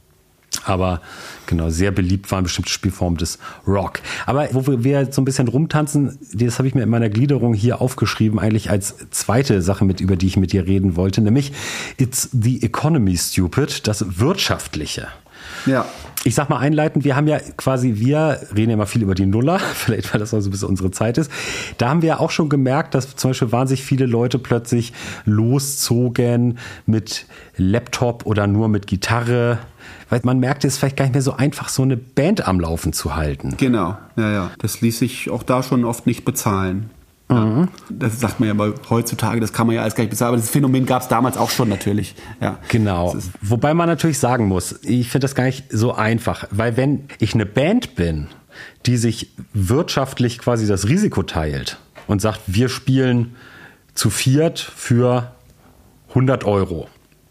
Aber genau, sehr beliebt waren bestimmte Spielformen des Rock. Aber wo wir so ein bisschen rumtanzen, das habe ich mir in meiner Gliederung hier aufgeschrieben, eigentlich als zweite Sache, mit über die ich mit dir reden wollte, nämlich It's the Economy Stupid, das Wirtschaftliche. Ja. Ich sag mal einleitend, wir haben ja quasi, wir reden ja immer viel über die Nuller, vielleicht weil das auch so ein bisschen unsere Zeit ist. Da haben wir ja auch schon gemerkt, dass zum Beispiel wahnsinnig viele Leute plötzlich loszogen mit Laptop oder nur mit Gitarre. Weil man merkt, es ist vielleicht gar nicht mehr so einfach, so eine Band am Laufen zu halten. Genau, ja, ja. Das ließ sich auch da schon oft nicht bezahlen. Mhm. Das sagt man ja aber heutzutage, das kann man ja alles gar nicht bezahlen, aber das Phänomen gab es damals auch schon natürlich. Ja. Genau, wobei man natürlich sagen muss, ich finde das gar nicht so einfach, weil wenn ich eine Band bin, die sich wirtschaftlich quasi das Risiko teilt und sagt, wir spielen zu viert für hundert Euro,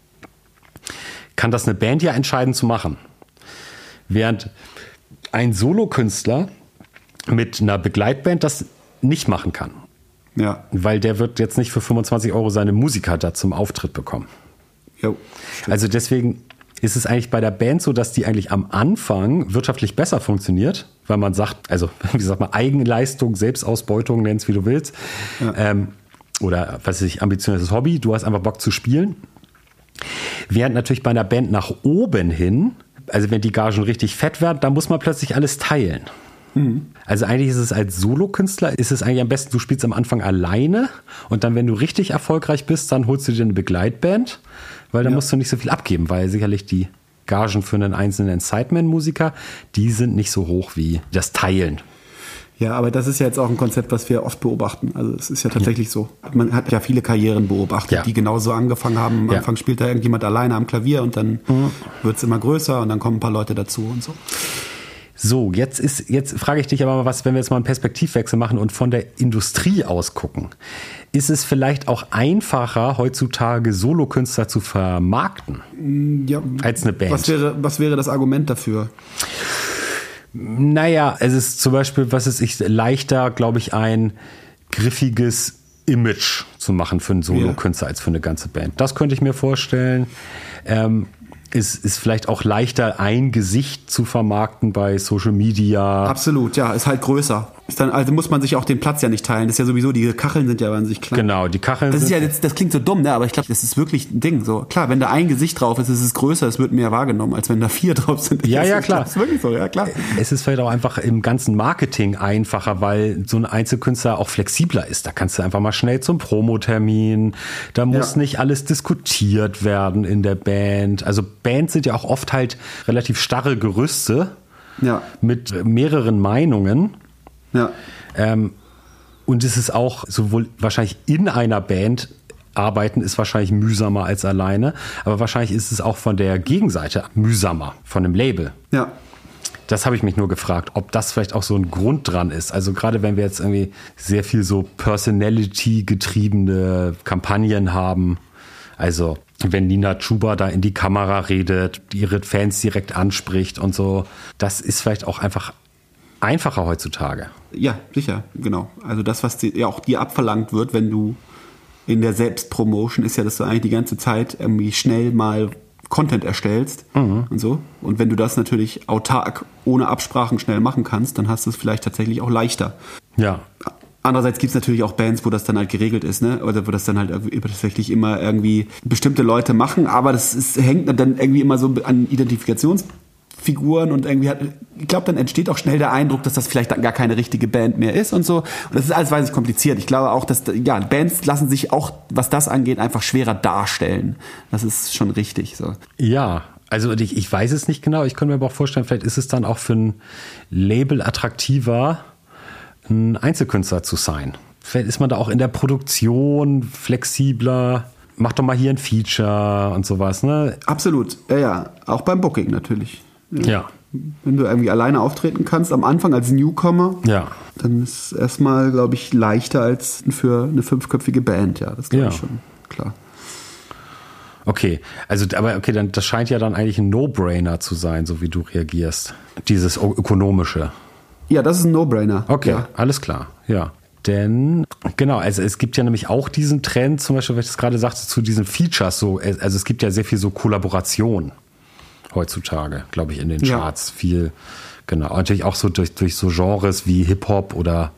kann das eine Band ja entscheiden zu machen. Während ein Solokünstler mit einer Begleitband das nicht machen kann. Ja. Weil der wird jetzt nicht für fünfundzwanzig Euro seine Musiker da zum Auftritt bekommen. Jo, also deswegen ist es eigentlich bei der Band so, dass die eigentlich am Anfang wirtschaftlich besser funktioniert, weil man sagt, also wie sagt man, Eigenleistung, Selbstausbeutung, nenn's wie du willst. Ja. Ähm, oder was weiß ich, ambitioniertes Hobby, du hast einfach Bock zu spielen. Während natürlich bei einer Band nach oben hin, also wenn die Gagen richtig fett werden, da muss man plötzlich alles teilen. Mhm. Also eigentlich ist es als Solokünstler, ist es eigentlich am besten, du spielst am Anfang alleine und dann, wenn du richtig erfolgreich bist, dann holst du dir eine Begleitband, weil dann ja. musst du nicht so viel abgeben, weil sicherlich die Gagen für einen einzelnen Sideman-Musiker, die sind nicht so hoch wie das Teilen. Ja, aber das ist ja jetzt auch ein Konzept, was wir oft beobachten. Also es ist ja tatsächlich so. Man hat ja viele Karrieren beobachtet, ja. die genauso angefangen haben. Am ja. Anfang spielt da irgendjemand alleine am Klavier und dann mhm. wird es immer größer und dann kommen ein paar Leute dazu und so. So, jetzt ist, jetzt frage ich dich aber mal was, wenn wir jetzt mal einen Perspektivwechsel machen und von der Industrie aus gucken. Ist es vielleicht auch einfacher, heutzutage Solokünstler zu vermarkten? Ja, als eine Band? Was wäre, was wäre das Argument dafür? Naja, es ist zum Beispiel, was ist ich, leichter, glaube ich, ein griffiges Image zu machen für einen Solokünstler ja. als für eine ganze Band. Das könnte ich mir vorstellen. Ähm, Ist, ist vielleicht auch leichter, ein Gesicht zu vermarkten bei Social Media. Absolut, ja, ist halt größer. Ist dann, also muss man sich auch den Platz ja nicht teilen. Das ist ja sowieso, die Kacheln sind ja an sich klein. Genau, die Kacheln das ist sind... Ja, das, das klingt so dumm, ne? Aber ich glaube, das ist wirklich ein Ding. So klar, wenn da ein Gesicht drauf ist, ist es größer, es wird mehr wahrgenommen, als wenn da vier drauf sind. Ja, das ja, ist, klar. Das ist wirklich so, ja, klar. Es ist vielleicht auch einfach im ganzen Marketing einfacher, weil so ein Einzelkünstler auch flexibler ist. Da kannst du einfach mal schnell zum Promotermin. Da muss ja. nicht alles diskutiert werden in der Band. Also Bands sind ja auch oft halt relativ starre Gerüste ja. mit mehreren Meinungen. Ja. Ähm, und es ist auch sowohl wahrscheinlich in einer Band arbeiten ist wahrscheinlich mühsamer als alleine, aber wahrscheinlich ist es auch von der Gegenseite mühsamer, von dem Label. Ja. Das habe ich mich nur gefragt, ob das vielleicht auch so ein Grund dran ist. Also gerade wenn wir jetzt irgendwie sehr viel so Personality-getriebene Kampagnen haben, also wenn Nina Chuba da in die Kamera redet, ihre Fans direkt anspricht und so, das ist vielleicht auch einfach einfacher heutzutage. Ja, sicher, genau. Also das, was dir, ja auch dir abverlangt wird, wenn du in der Selbstpromotion, ist ja, dass du eigentlich die ganze Zeit irgendwie schnell mal Content erstellst mhm. und so. Und wenn du das natürlich autark, ohne Absprachen schnell machen kannst, dann hast du es vielleicht tatsächlich auch leichter. Ja. Andererseits gibt es natürlich auch Bands, wo das dann halt geregelt ist, ne? Oder wo das dann halt tatsächlich immer irgendwie bestimmte Leute machen, aber das ist, hängt dann irgendwie immer so an Identifikationsfiguren und irgendwie hat, ich glaube, dann entsteht auch schnell der Eindruck, dass das vielleicht dann gar keine richtige Band mehr ist und so. Und das ist alles wahnsinnig kompliziert. Ich glaube auch, dass ja, Bands lassen sich auch, was das angeht, einfach schwerer darstellen. Das ist schon richtig so. Ja. Also ich, ich weiß es nicht genau. Ich könnte mir aber auch vorstellen, vielleicht ist es dann auch für ein Label attraktiver, ein Einzelkünstler zu sein. Vielleicht ist man da auch in der Produktion flexibler. Mach doch mal hier ein Feature und sowas, ne? Absolut, ja, ja. Auch beim Booking natürlich. Ja. ja. Wenn du irgendwie alleine auftreten kannst, am Anfang als Newcomer, ja. dann ist es erstmal, glaube ich, leichter als für eine fünfköpfige Band. Ja, das glaube ja. ich schon, klar. Okay, also aber okay, dann das scheint ja dann eigentlich ein No-Brainer zu sein, so wie du reagierst. Dieses ökonomische. Ja, das ist ein No-Brainer. Okay, ja. Alles klar, ja. Denn, genau, also es gibt ja nämlich auch diesen Trend, zum Beispiel, weil ich das gerade sagte, zu diesen Features, so, also es gibt ja sehr viel so Kollaboration heutzutage, glaube ich, in den Charts. Ja. Viel, genau, natürlich auch so durch, durch so Genres wie Hip-Hop oder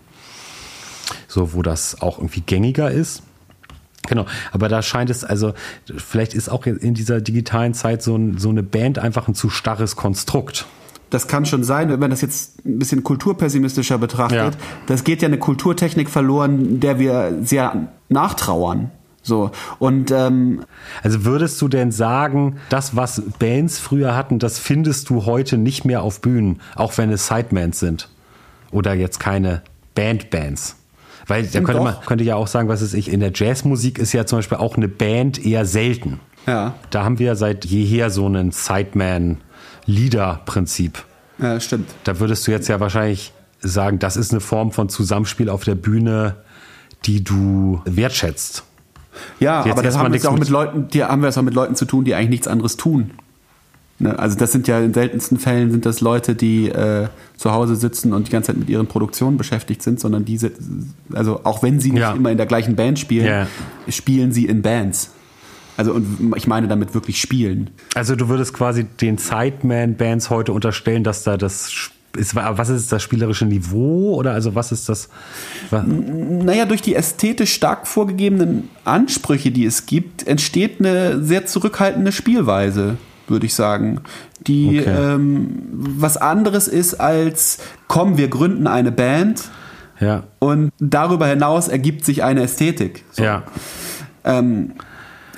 so, wo das auch irgendwie gängiger ist. Genau, aber da scheint es, also vielleicht ist auch in dieser digitalen Zeit so, ein, so eine Band einfach ein zu starres Konstrukt. Das kann schon sein, wenn man das jetzt ein bisschen kulturpessimistischer betrachtet. Ja. Das geht ja eine Kulturtechnik verloren, der wir sehr nachtrauern. So. Und, ähm, also würdest du denn sagen, das, was Bands früher hatten, das findest du heute nicht mehr auf Bühnen, auch wenn es Sidemans sind? Oder jetzt keine Bandbands? Weil da könnte man könnte ja auch sagen, was ist ich, in der Jazzmusik ist ja zum Beispiel auch eine Band eher selten. Ja. Da haben wir seit jeher so einen Sideman-Leader-Prinzip. Ja, stimmt. Da würdest du jetzt ja wahrscheinlich sagen, das ist eine Form von Zusammenspiel auf der Bühne, die du wertschätzt. Ja, jetzt aber das haben wir es auch mit Leuten, die haben wir es auch mit Leuten zu tun, die eigentlich nichts anderes tun. Ne? Also das sind ja in seltensten Fällen sind das Leute, die äh, zu Hause sitzen und die ganze Zeit mit ihren Produktionen beschäftigt sind, sondern diese, also auch wenn sie nicht ja. immer in der gleichen Band spielen, ja. spielen sie in Bands. Also und ich meine damit wirklich spielen. Also du würdest quasi den Sideman-Bands heute unterstellen, dass da das ist, was ist das spielerische Niveau oder also was ist das? Was? Naja, durch die ästhetisch stark vorgegebenen Ansprüche, die es gibt, entsteht eine sehr zurückhaltende Spielweise, würde ich sagen, die okay. ähm, was anderes ist als, komm, wir gründen eine Band ja. und darüber hinaus ergibt sich eine Ästhetik. So. Ja. Ähm,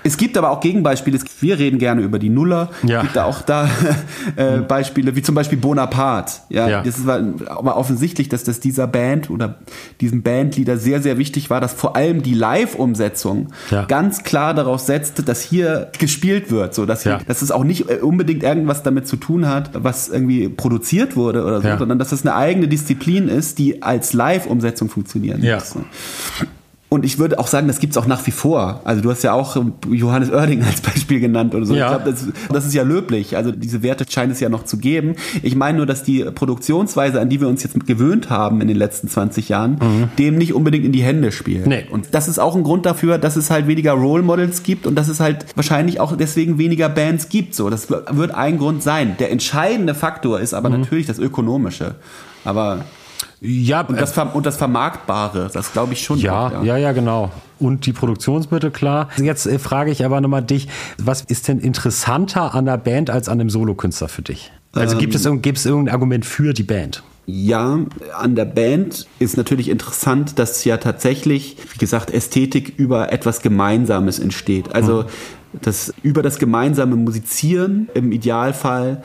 Es gibt aber auch Gegenbeispiele. Wir reden gerne über die Nuller. Ja. Es gibt da auch da äh, Beispiele, wie zum Beispiel Bonaparte. Ja, Ja. Das war aber offensichtlich, dass das dieser Band oder diesem Bandleader sehr, sehr wichtig war, dass vor allem die Live-Umsetzung Ja. ganz klar darauf setzte, dass hier gespielt wird. So, dass, hier, Ja. dass es auch nicht unbedingt irgendwas damit zu tun hat, was irgendwie produziert wurde oder so, Ja. sondern dass es eine eigene Disziplin ist, die als Live-Umsetzung funktionieren Ja. muss. Und ich würde auch sagen, das gibt's auch nach wie vor. Also du hast ja auch Johannes Oerding als Beispiel genannt oder so. Ja. Ich glaube, das, das ist ja löblich. Also diese Werte scheint es ja noch zu geben. Ich meine nur, dass die Produktionsweise, an die wir uns jetzt gewöhnt haben in den letzten zwanzig Jahren, mhm. dem nicht unbedingt in die Hände spielt. Nee. Und das ist auch ein Grund dafür, dass es halt weniger Role Models gibt und dass es halt wahrscheinlich auch deswegen weniger Bands gibt. So, das wird ein Grund sein. Der entscheidende Faktor ist aber mhm. natürlich das Ökonomische. Aber Ja, und das, und das Vermarktbare, das glaube ich schon. Ja, auch, ja, ja, ja, genau. Und die Produktionsmittel, klar. Jetzt äh, frage ich aber nochmal dich, was ist denn interessanter an der Band als an dem Solokünstler für dich? Also ähm, gibt es, gibt es irgendein Argument für die Band? Ja, an der Band ist natürlich interessant, dass ja tatsächlich, wie gesagt, Ästhetik über etwas Gemeinsames entsteht. Also, mhm. dass über das gemeinsame Musizieren im Idealfall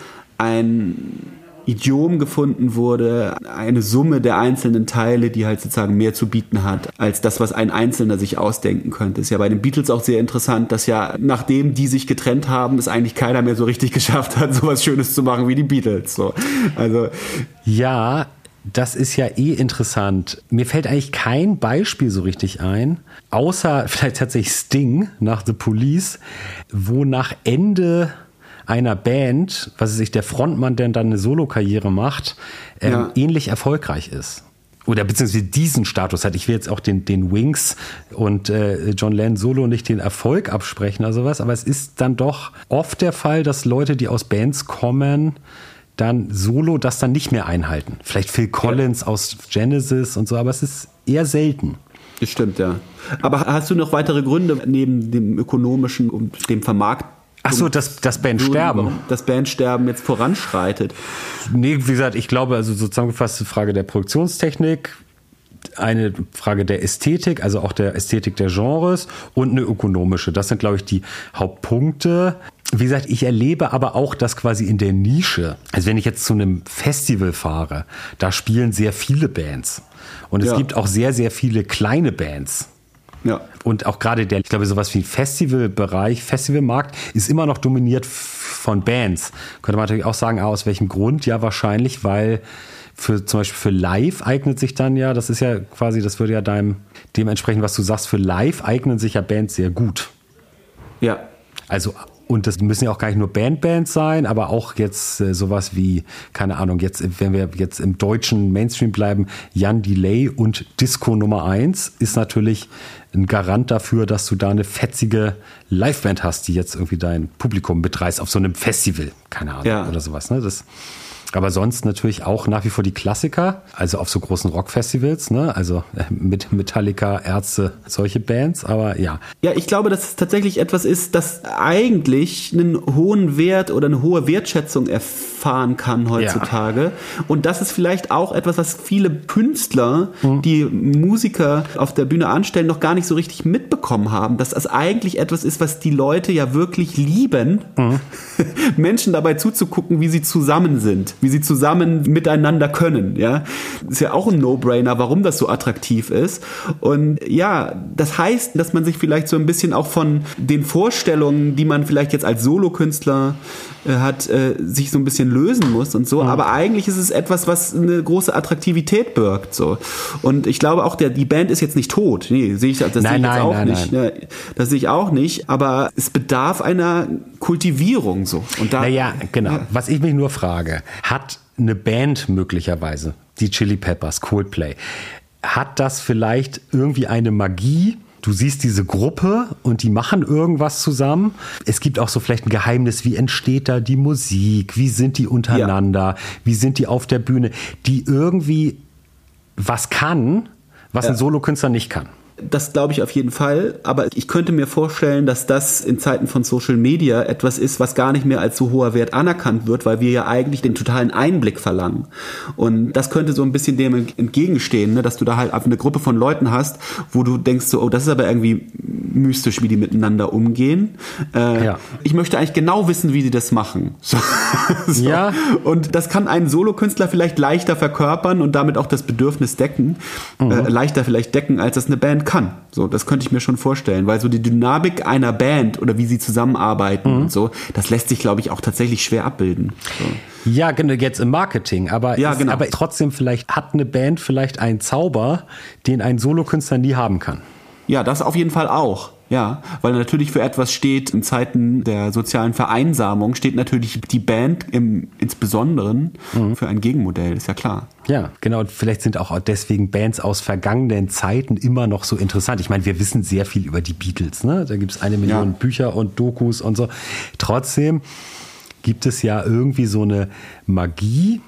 ein Idiom gefunden wurde, eine Summe der einzelnen Teile, die halt sozusagen mehr zu bieten hat, als das, was ein Einzelner sich ausdenken könnte. Ist ja bei den Beatles auch sehr interessant, dass ja, nachdem die sich getrennt haben, es eigentlich keiner mehr so richtig geschafft hat, sowas Schönes zu machen wie die Beatles. So. Also ja, das ist ja eh interessant. Mir fällt eigentlich kein Beispiel so richtig ein, außer vielleicht tatsächlich Sting nach The Police, wo nach Ende einer Band, was sich der Frontmann, der dann eine Solokarriere macht, ähm, ja. ähnlich erfolgreich ist. Oder beziehungsweise diesen Status hat. Ich will jetzt auch den, den Wings und äh, John Lennon Solo nicht den Erfolg absprechen oder sowas, aber es ist dann doch oft der Fall, dass Leute, die aus Bands kommen, dann Solo das dann nicht mehr einhalten. Vielleicht Phil Collins ja. aus Genesis und so, aber es ist eher selten. Das stimmt, ja. Aber hast du noch weitere Gründe neben dem ökonomischen und dem Vermarkten? Ach so, das, das Bandsterben. Das Bandsterben jetzt voranschreitet. Nee, wie gesagt, ich glaube, also so zusammengefasst, Frage der Produktionstechnik, eine Frage der Ästhetik, also auch der Ästhetik der Genres und eine ökonomische. Das sind, glaube ich, die Hauptpunkte. Wie gesagt, ich erlebe aber auch das quasi in der Nische. Also wenn ich jetzt zu einem Festival fahre, da spielen sehr viele Bands. Und es ja. gibt auch sehr, sehr viele kleine Bands. Ja. Und auch gerade der, ich glaube, sowas wie Festivalbereich, Festivalmarkt ist immer noch dominiert von Bands. Könnte man natürlich auch sagen, ah, aus welchem Grund? Ja, wahrscheinlich, weil für zum Beispiel für Live eignet sich dann ja, das ist ja quasi, das würde ja deinem, dementsprechend, was du sagst, für Live eignen sich ja Bands sehr gut. Ja. Also, und das müssen ja auch gar nicht nur Bandbands sein, aber auch jetzt äh, sowas wie, keine Ahnung, jetzt, wenn wir jetzt im deutschen Mainstream bleiben, Jan Delay und Disco Nummer eins ist natürlich ein Garant dafür, dass du da eine fetzige Liveband hast, die jetzt irgendwie dein Publikum mitreißt auf so einem Festival, keine Ahnung, ja. oder sowas. Ne? Das, aber sonst natürlich auch nach wie vor die Klassiker, also auf so großen Rockfestivals, ne? Also mit Metallica, Ärzte, solche Bands, aber ja. Ja, ich glaube, dass es tatsächlich etwas ist, das eigentlich einen hohen Wert oder eine hohe Wertschätzung erfahren kann heutzutage. Ja. Und das ist vielleicht auch etwas, was viele Künstler, mhm. die Musiker auf der Bühne anstellen, noch gar nicht so richtig mitbekommen haben, dass das eigentlich etwas ist, was die Leute ja wirklich lieben, mhm. Menschen dabei zuzugucken, wie sie zusammen sind, wie sie zusammen miteinander können, ja. Ist ja auch ein No-Brainer, warum das so attraktiv ist. Und ja, das heißt, dass man sich vielleicht so ein bisschen auch von den Vorstellungen, die man vielleicht jetzt als Solokünstler äh, hat, äh, sich so ein bisschen lösen muss und so. Mhm. Aber eigentlich ist es etwas, was eine große Attraktivität birgt, so. Und ich glaube auch, der, die Band ist jetzt nicht tot. Nee, sehe ich, das sehe ich jetzt auch nein, nicht. Nein. Das sehe ich auch nicht. Aber es bedarf einer Kultivierung, so. Und da, naja, genau. Ja. Was ich mich nur frage, hat eine Band möglicherweise, die Chili Peppers, Coldplay, hat das vielleicht irgendwie eine Magie? Du siehst diese Gruppe und die machen irgendwas zusammen. Es gibt auch so vielleicht ein Geheimnis, wie entsteht da die Musik? Wie sind die untereinander? Ja. Wie sind die auf der Bühne? Die irgendwie was kann, was ja. ein Solokünstler nicht kann. Das glaube ich auf jeden Fall, aber ich könnte mir vorstellen, dass das in Zeiten von Social Media etwas ist, was gar nicht mehr als so hoher Wert anerkannt wird, weil wir ja eigentlich den totalen Einblick verlangen. Und das könnte so ein bisschen dem entgegenstehen, ne? Dass du da halt einfach eine Gruppe von Leuten hast, wo du denkst so, oh, das ist aber irgendwie mystisch, wie die miteinander umgehen. Äh, ja. Ich möchte eigentlich genau wissen, wie die das machen. So. so. Ja. Und das kann ein Solokünstler vielleicht leichter verkörpern und damit auch das Bedürfnis decken, mhm. äh, leichter vielleicht decken, als das eine Band kann. So, das könnte ich mir schon vorstellen, weil so die Dynamik einer Band oder wie sie zusammenarbeiten mhm. und so, das lässt sich, glaube ich, auch tatsächlich schwer abbilden. So. Ja, genau, jetzt im Marketing, aber, ja, ist, genau. aber trotzdem vielleicht hat eine Band vielleicht einen Zauber, den ein Solokünstler nie haben kann. Ja, das auf jeden Fall auch. Ja, weil natürlich für etwas steht, in Zeiten der sozialen Vereinsamung steht natürlich die Band im Insbesonderen mhm. für ein Gegenmodell, ist ja klar. Ja, genau. Und vielleicht sind auch deswegen Bands aus vergangenen Zeiten immer noch so interessant. Ich meine, wir wissen sehr viel über die Beatles, ne? Da gibt es eine Million ja. Bücher und Dokus und so. Trotzdem gibt es ja irgendwie so eine Magie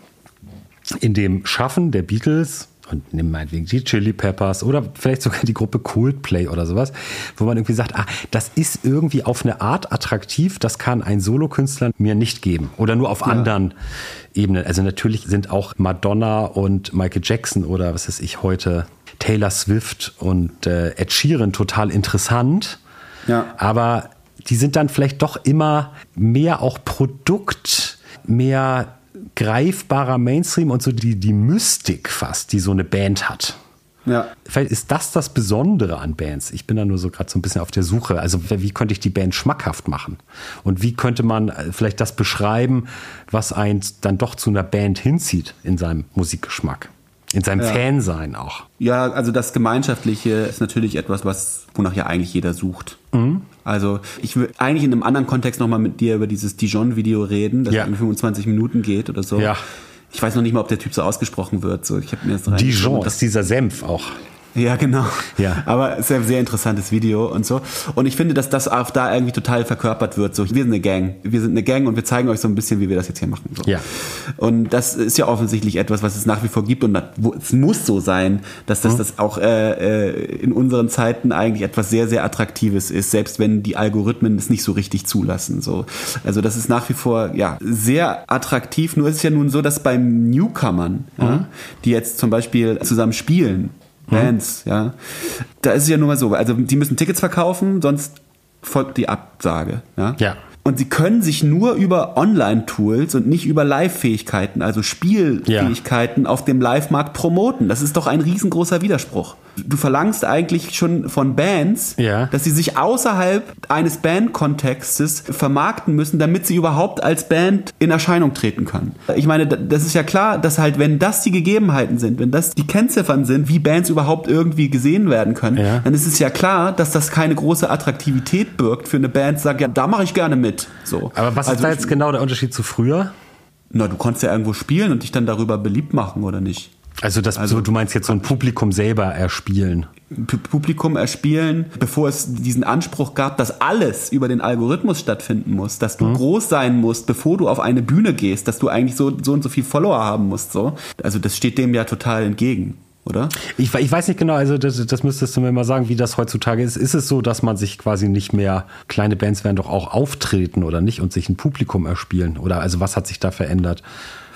in dem Schaffen der Beatles. Und nimm meinetwegen die Chili Peppers oder vielleicht sogar die Gruppe Coldplay oder sowas, wo man irgendwie sagt, ah, das ist irgendwie auf eine Art attraktiv, das kann ein Solokünstler mir nicht geben. Oder nur auf ja. anderen Ebenen. Also natürlich sind auch Madonna und Michael Jackson oder was weiß ich heute, Taylor Swift und äh, Ed Sheeran total interessant. Ja. Aber die sind dann vielleicht doch immer mehr auch Produkt, mehr greifbarer Mainstream und so die, die Mystik fast, die so eine Band hat. Ja. Vielleicht ist das das Besondere an Bands. Ich bin da nur so gerade so ein bisschen auf der Suche. Also wie könnte ich die Band schmackhaft machen? Und wie könnte man vielleicht das beschreiben, was einen dann doch zu einer Band hinzieht in seinem Musikgeschmack? In seinem ja. Fansein auch. Ja, also das Gemeinschaftliche ist natürlich etwas, was wonach ja eigentlich jeder sucht. Mhm. Also ich will eigentlich in einem anderen Kontext nochmal mit dir über dieses Dijon-Video reden, das ja. in fünfundzwanzig Minuten geht oder so. Ja. Ich weiß noch nicht mal, ob der Typ so ausgesprochen wird. So, ich habe mir das rein. Dijon, das ist dieser Senf auch. Ja, genau. Ja. Aber es ist ein sehr interessantes Video und so. Und ich finde, dass das auch da irgendwie total verkörpert wird. So, wir sind eine Gang. Wir sind eine Gang und wir zeigen euch so ein bisschen, wie wir das jetzt hier machen. So. Ja. Und das ist ja offensichtlich etwas, was es nach wie vor gibt. Und es muss so sein, dass das, mhm. das auch äh, in unseren Zeiten eigentlich etwas sehr, sehr Attraktives ist, selbst wenn die Algorithmen es nicht so richtig zulassen. So. Also das ist nach wie vor ja sehr attraktiv. Nur ist es ja nun so, dass beim Newcomern, mhm. ja, die jetzt zum Beispiel zusammen spielen, Bands, ja. Da ist es ja nur mal so, also die müssen Tickets verkaufen, sonst folgt die Absage, ja. Ja. Und sie können sich nur über Online-Tools und nicht über Live-Fähigkeiten, also Spielfähigkeiten ja. auf dem Live-Markt promoten. Das ist doch ein riesengroßer Widerspruch. Du verlangst eigentlich schon von Bands, ja. dass sie sich außerhalb eines Band-Kontextes vermarkten müssen, damit sie überhaupt als Band in Erscheinung treten können. Ich meine, das ist ja klar, dass halt, wenn das die Gegebenheiten sind, wenn das die Kennziffern sind, wie Bands überhaupt irgendwie gesehen werden können, ja. dann ist es ja klar, dass das keine große Attraktivität birgt für eine Band, die sagt, ja, da mache ich gerne mit. So. Aber was also ist da jetzt genau der Unterschied zu früher? Na, du konntest ja irgendwo spielen und dich dann darüber beliebt machen, oder nicht? Also, das, also, du meinst jetzt so ein Publikum selber erspielen? P- Publikum erspielen, bevor es diesen Anspruch gab, dass alles über den Algorithmus stattfinden muss, dass du mhm. groß sein musst, bevor du auf eine Bühne gehst, dass du eigentlich so, so und so viel Follower haben musst. So. Also das steht dem ja total entgegen. Oder? Ich, ich weiß nicht genau, also das, das müsstest du mir mal sagen, wie das heutzutage ist. Ist es so, dass man sich quasi nicht mehr, kleine Bands werden doch auch auftreten oder nicht und sich ein Publikum erspielen? Oder also was hat sich da verändert?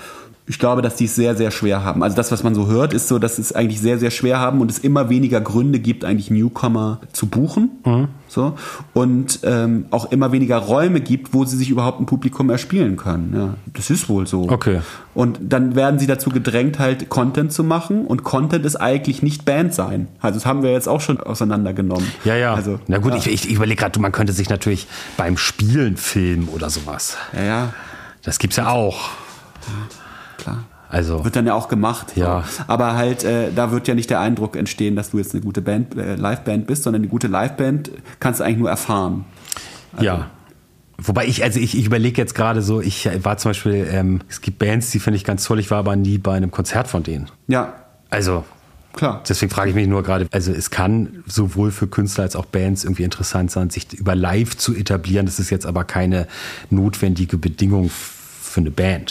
Ich glaube, dass die es sehr, sehr schwer haben. Also das, was man so hört, ist so, dass es eigentlich sehr, sehr schwer haben und es immer weniger Gründe gibt, eigentlich Newcomer zu buchen. Mhm. So. Und ähm, auch immer weniger Räume gibt, wo sie sich überhaupt ein Publikum erspielen können. Ja, das ist wohl so. Okay. Und dann werden sie dazu gedrängt, halt Content zu machen. Und Content ist eigentlich nicht Band sein. Also das haben wir jetzt auch schon auseinandergenommen. Ja, ja. Also, na gut, ja. ich, ich überlege gerade, man könnte sich natürlich beim Spielen filmen oder sowas. Ja, ja. Das gibt's ja auch. Ja. Klar. Also, wird dann ja auch gemacht. Ja. So. Aber halt, äh, da wird ja nicht der Eindruck entstehen, dass du jetzt eine gute Band, äh, Liveband bist, sondern eine gute Liveband kannst du eigentlich nur erfahren. Also, ja. Wobei ich, also ich, ich überlege jetzt gerade so, ich war zum Beispiel, ähm, es gibt Bands, die finde ich ganz toll, ich war aber nie bei einem Konzert von denen. Ja. Also, klar. Deswegen frage ich mich nur gerade, also es kann sowohl für Künstler als auch Bands irgendwie interessant sein, sich über live zu etablieren. Das ist jetzt aber keine notwendige Bedingung für eine Band.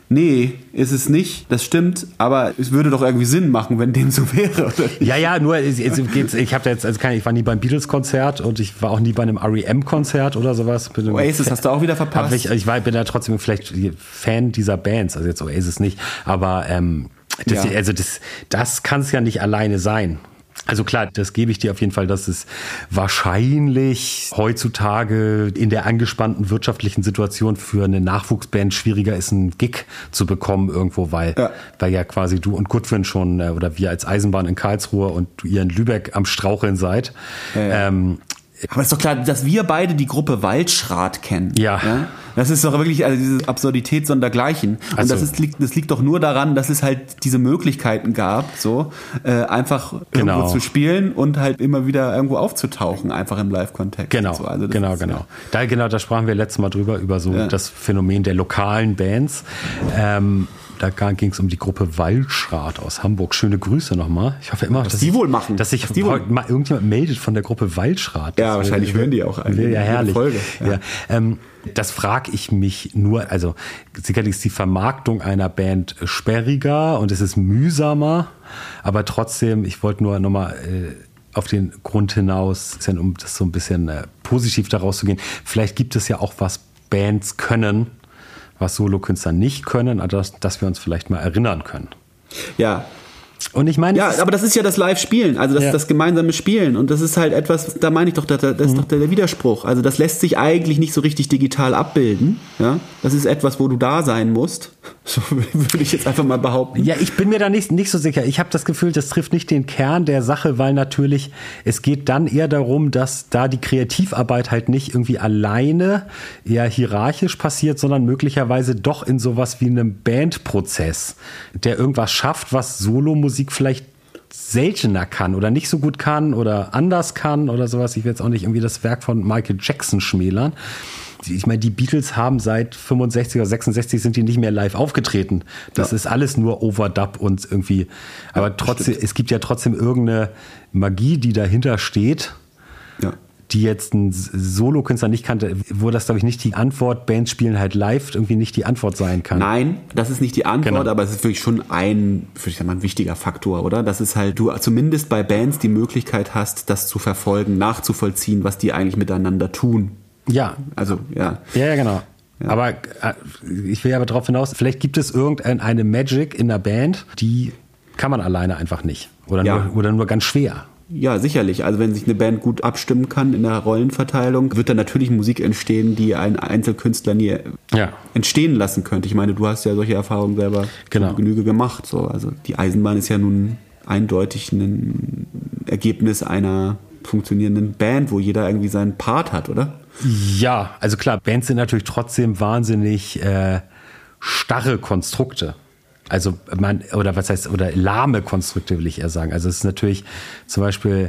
Nee, ist es nicht, das stimmt, aber es würde doch irgendwie Sinn machen, wenn dem so wäre, oder nicht? Ja, ja, nur es, es geht's, ich habe jetzt, also keine, ich war nie beim Beatles-Konzert und ich war auch nie bei einem R E M-Konzert oder sowas. Oasis hast du auch wieder verpasst? Ich, ich war, bin ja trotzdem vielleicht Fan dieser Bands, also jetzt Oasis nicht, aber ähm, das, ja. also das, das kann es ja nicht alleine sein. Also klar, das gebe ich dir auf jeden Fall, dass es wahrscheinlich heutzutage in der angespannten wirtschaftlichen Situation für eine Nachwuchsband schwieriger ist, einen Gig zu bekommen irgendwo, weil ja, weil ja quasi du und Goodwin schon oder wir als Eisenbahn in Karlsruhe und ihr in Lübeck am Straucheln seid. Ja, ja. Ähm, Aber ist doch klar, dass wir beide die Gruppe Waldschrat kennen. Ja. ja? Das ist doch wirklich also diese Absurdität sondergleichen. Und also, das, ist, liegt, das liegt doch nur daran, dass es halt diese Möglichkeiten gab, so äh, einfach genau. irgendwo zu spielen und halt immer wieder irgendwo aufzutauchen, einfach im Live-Kontext. Genau, so. also genau, ist, genau. Ja. Da, genau, da sprachen wir letztes Mal drüber, über so ja. das Phänomen der lokalen Bands. Ähm, Da ging es um die Gruppe Waldschrat aus Hamburg. Schöne Grüße nochmal. Ich hoffe immer, was dass die ich, wohl machen. Dass sich wohl mal irgendjemand meldet von der Gruppe Waldschrat. Ja, das wahrscheinlich hören die auch eigentlich. Ja, herrlich. Folge. Ja. Ja, ähm, das frage ich mich nur. Also sicherlich ist die Vermarktung einer Band sperriger und es ist mühsamer, aber trotzdem, ich wollte nur nochmal äh, auf den Grund hinaus, um das so ein bisschen äh, positiv daraus zu gehen. Vielleicht gibt es ja auch was Bands können, was Solokünstler nicht können, an das, dass wir uns vielleicht mal erinnern können. Ja. Und ich meine, ja, aber das ist ja das Live-Spielen, also das, ja. das gemeinsame Spielen. Und das ist halt etwas, da meine ich doch, das, das ist mhm. doch der Widerspruch. Also das lässt sich eigentlich nicht so richtig digital abbilden. Ja? Das ist etwas, wo du da sein musst. So würde ich jetzt einfach mal behaupten. Ja, ich bin mir da nicht, nicht so sicher. Ich habe das Gefühl, das trifft nicht den Kern der Sache, weil natürlich, es geht dann eher darum, dass da die Kreativarbeit halt nicht irgendwie alleine eher hierarchisch passiert, sondern möglicherweise doch in sowas wie einem Bandprozess, der irgendwas schafft, was Solomusik vielleicht seltener kann oder nicht so gut kann oder anders kann oder sowas. Ich will jetzt auch nicht irgendwie das Werk von Michael Jackson schmälern. Ich meine, die Beatles haben seit fünfundsechzig oder sechsundsechzig sind die nicht mehr live aufgetreten. Das ja. ist alles nur Overdub und irgendwie, aber ja, trotzdem, stimmt. Es gibt ja trotzdem irgendeine Magie, die dahinter steht, ja. die jetzt ein Solokünstler nicht kannte, wo das, glaube ich, nicht die Antwort, Bands spielen halt live, irgendwie nicht die Antwort sein kann. Nein, das ist nicht die Antwort, genau. aber es ist wirklich schon ein, würde ich sagen, ein wichtiger Faktor, oder? Das ist halt, du zumindest bei Bands die Möglichkeit hast, das zu verfolgen, nachzuvollziehen, was die eigentlich miteinander tun. Ja. Also, ja. Ja, ja, genau. Ja. Aber äh, ich will aber darauf hinaus, vielleicht gibt es irgendeine Magic in der Band, die kann man alleine einfach nicht. Oder, ja. nur, oder nur ganz schwer. Ja, sicherlich. Also wenn sich eine Band gut abstimmen kann in der Rollenverteilung, wird dann natürlich Musik entstehen, die ein Einzelkünstler nie ja. entstehen lassen könnte. Ich meine, du hast ja solche Erfahrungen selber genau. Genüge gemacht. So. Also die Eisenbahn ist ja nun eindeutig ein Ergebnis einer funktionierenden Band, wo jeder irgendwie seinen Part hat, oder? Ja, also klar, Bands sind natürlich trotzdem wahnsinnig äh, starre Konstrukte. Also man, oder was heißt, oder lahme Konstrukte will ich eher sagen. Also es ist natürlich zum Beispiel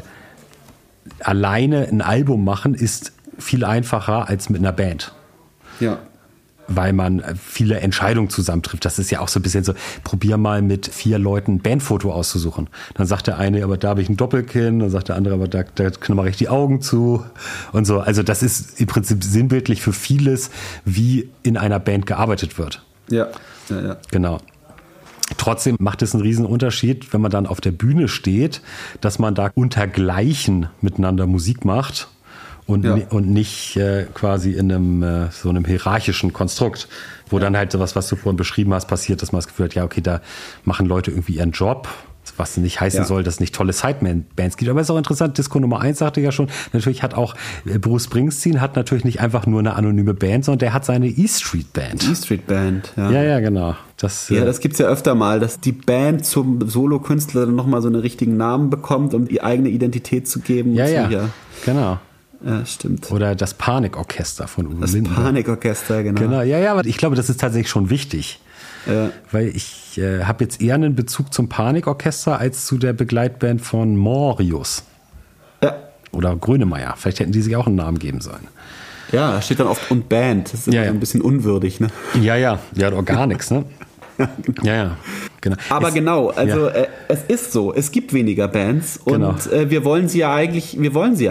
alleine ein Album machen ist viel einfacher als mit einer Band. Ja. Weil man viele Entscheidungen zusammentrifft. Das ist ja auch so ein bisschen so, probier mal mit vier Leuten ein Bandfoto auszusuchen. Dann sagt der eine, aber da habe ich ein Doppelkinn, dann sagt der andere, aber da, da mache ich die Augen zu und so. Also das ist im Prinzip sinnbildlich für vieles, wie in einer Band gearbeitet wird. Ja, ja, ja. Genau. Trotzdem macht es einen riesen Unterschied, wenn man dann auf der Bühne steht, dass man da untergleichen miteinander Musik macht. Und, ja. und nicht äh, quasi in einem äh, so einem hierarchischen Konstrukt, wo ja. dann halt sowas, was du vorhin beschrieben hast, passiert, dass man das Gefühl hat, ja, okay, da machen Leute irgendwie ihren Job, was nicht heißen ja. soll, dass es nicht tolle Sideman-Bands gibt. Aber es ist auch interessant, Disco Nummer eins sagte ja schon, natürlich hat auch Bruce Springsteen hat natürlich nicht einfach nur eine anonyme Band, sondern der hat seine E-Street-Band. E-Street-Band, ja. Ja, ja, genau. Das, ja, das gibt's ja öfter mal, dass die Band zum Solokünstler nochmal so einen richtigen Namen bekommt, um die eigene Identität zu geben. Ja, und ja, so, ja, genau. Ja, stimmt. Oder das Panikorchester von Uwe Das Lindenberg. Panikorchester, genau. Genau. Ja, ja, aber ich glaube, das ist tatsächlich schon wichtig. Ja. Weil ich äh, habe jetzt eher einen Bezug zum Panikorchester als zu der Begleitband von Morius. Ja. Oder Grönemeyer. Vielleicht hätten die sich auch einen Namen geben sollen. Ja, da steht dann oft und Band. Das ist ja, ja. ein bisschen unwürdig, ne? Ja, ja. Ja, doch gar nichts, ne? Ja, ja, genau. Aber es, genau, also ja. äh, es ist so, es gibt weniger Bands und genau. äh, wir wollen sie ja eigentlich, wir wollen sie ja.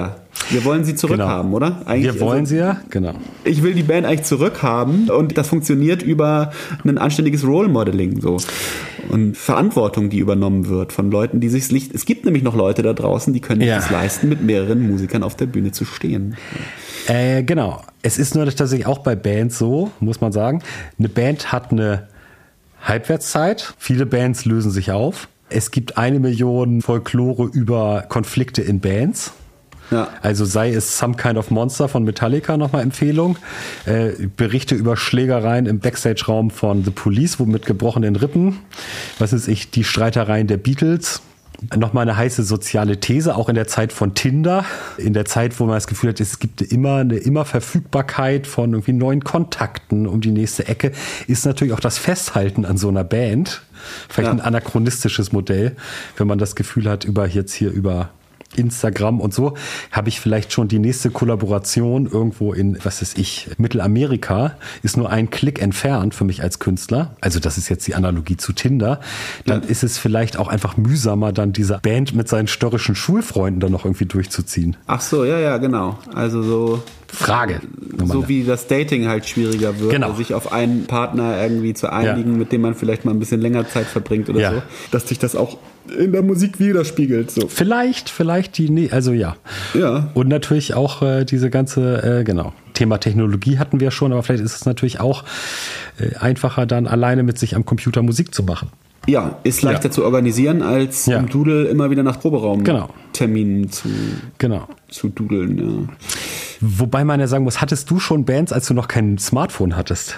Wir wollen sie zurückhaben, genau. oder? Eigentlich, wir wollen also, sie ja, genau. Ich will die Band eigentlich zurückhaben und das funktioniert über ein anständiges Role-Modeling so. Und Verantwortung, die übernommen wird von Leuten, die sich's nicht... Es gibt nämlich noch Leute da draußen, die können ja. es leisten, mit mehreren Musikern auf der Bühne zu stehen. Äh, genau. Es ist nur tatsächlich auch bei Bands so, muss man sagen. Eine Band hat eine Halbwertszeit. Viele Bands lösen sich auf. Es gibt eine Million Folklore über Konflikte in Bands. Ja. Also sei es Some Kind of Monster von Metallica, nochmal Empfehlung. Äh, Berichte über Schlägereien im Backstage-Raum von The Police, wo mit gebrochenen Rippen. Was ist ich, die Streitereien der Beatles. Nochmal eine heiße soziale These, auch in der Zeit von Tinder, in der Zeit, wo man das Gefühl hat, es gibt immer eine immer Verfügbarkeit von irgendwie neuen Kontakten um die nächste Ecke, ist natürlich auch das Festhalten an so einer Band vielleicht ja. ein anachronistisches Modell, wenn man das Gefühl hat, über jetzt hier über Instagram und so, habe ich vielleicht schon die nächste Kollaboration irgendwo in, was weiß ich, Mittelamerika, ist nur ein Klick entfernt für mich als Künstler. Also das ist jetzt die Analogie zu Tinder. Dann ja. ist es vielleicht auch einfach mühsamer, dann diese Band mit seinen störrischen Schulfreunden dann noch irgendwie durchzuziehen. Ach so, ja, ja, genau. Also so... Frage. So wie das Dating halt schwieriger wird, genau. sich auf einen Partner irgendwie zu einigen, ja. mit dem man vielleicht mal ein bisschen länger Zeit verbringt oder ja. so, dass sich das auch in der Musik widerspiegelt. So. Vielleicht, vielleicht die, nee, also ja. Ja. Und natürlich auch äh, diese ganze, äh, genau, Thema Technologie hatten wir schon, aber vielleicht ist es natürlich auch äh, einfacher, dann alleine mit sich am Computer Musik zu machen. Ja, ist leichter ja. zu organisieren, als ja. im Doodle immer wieder nach Proberaumterminen genau. zu, genau. zu dudeln. Ja. Wobei man ja sagen muss, hattest du schon Bands, als du noch kein Smartphone hattest?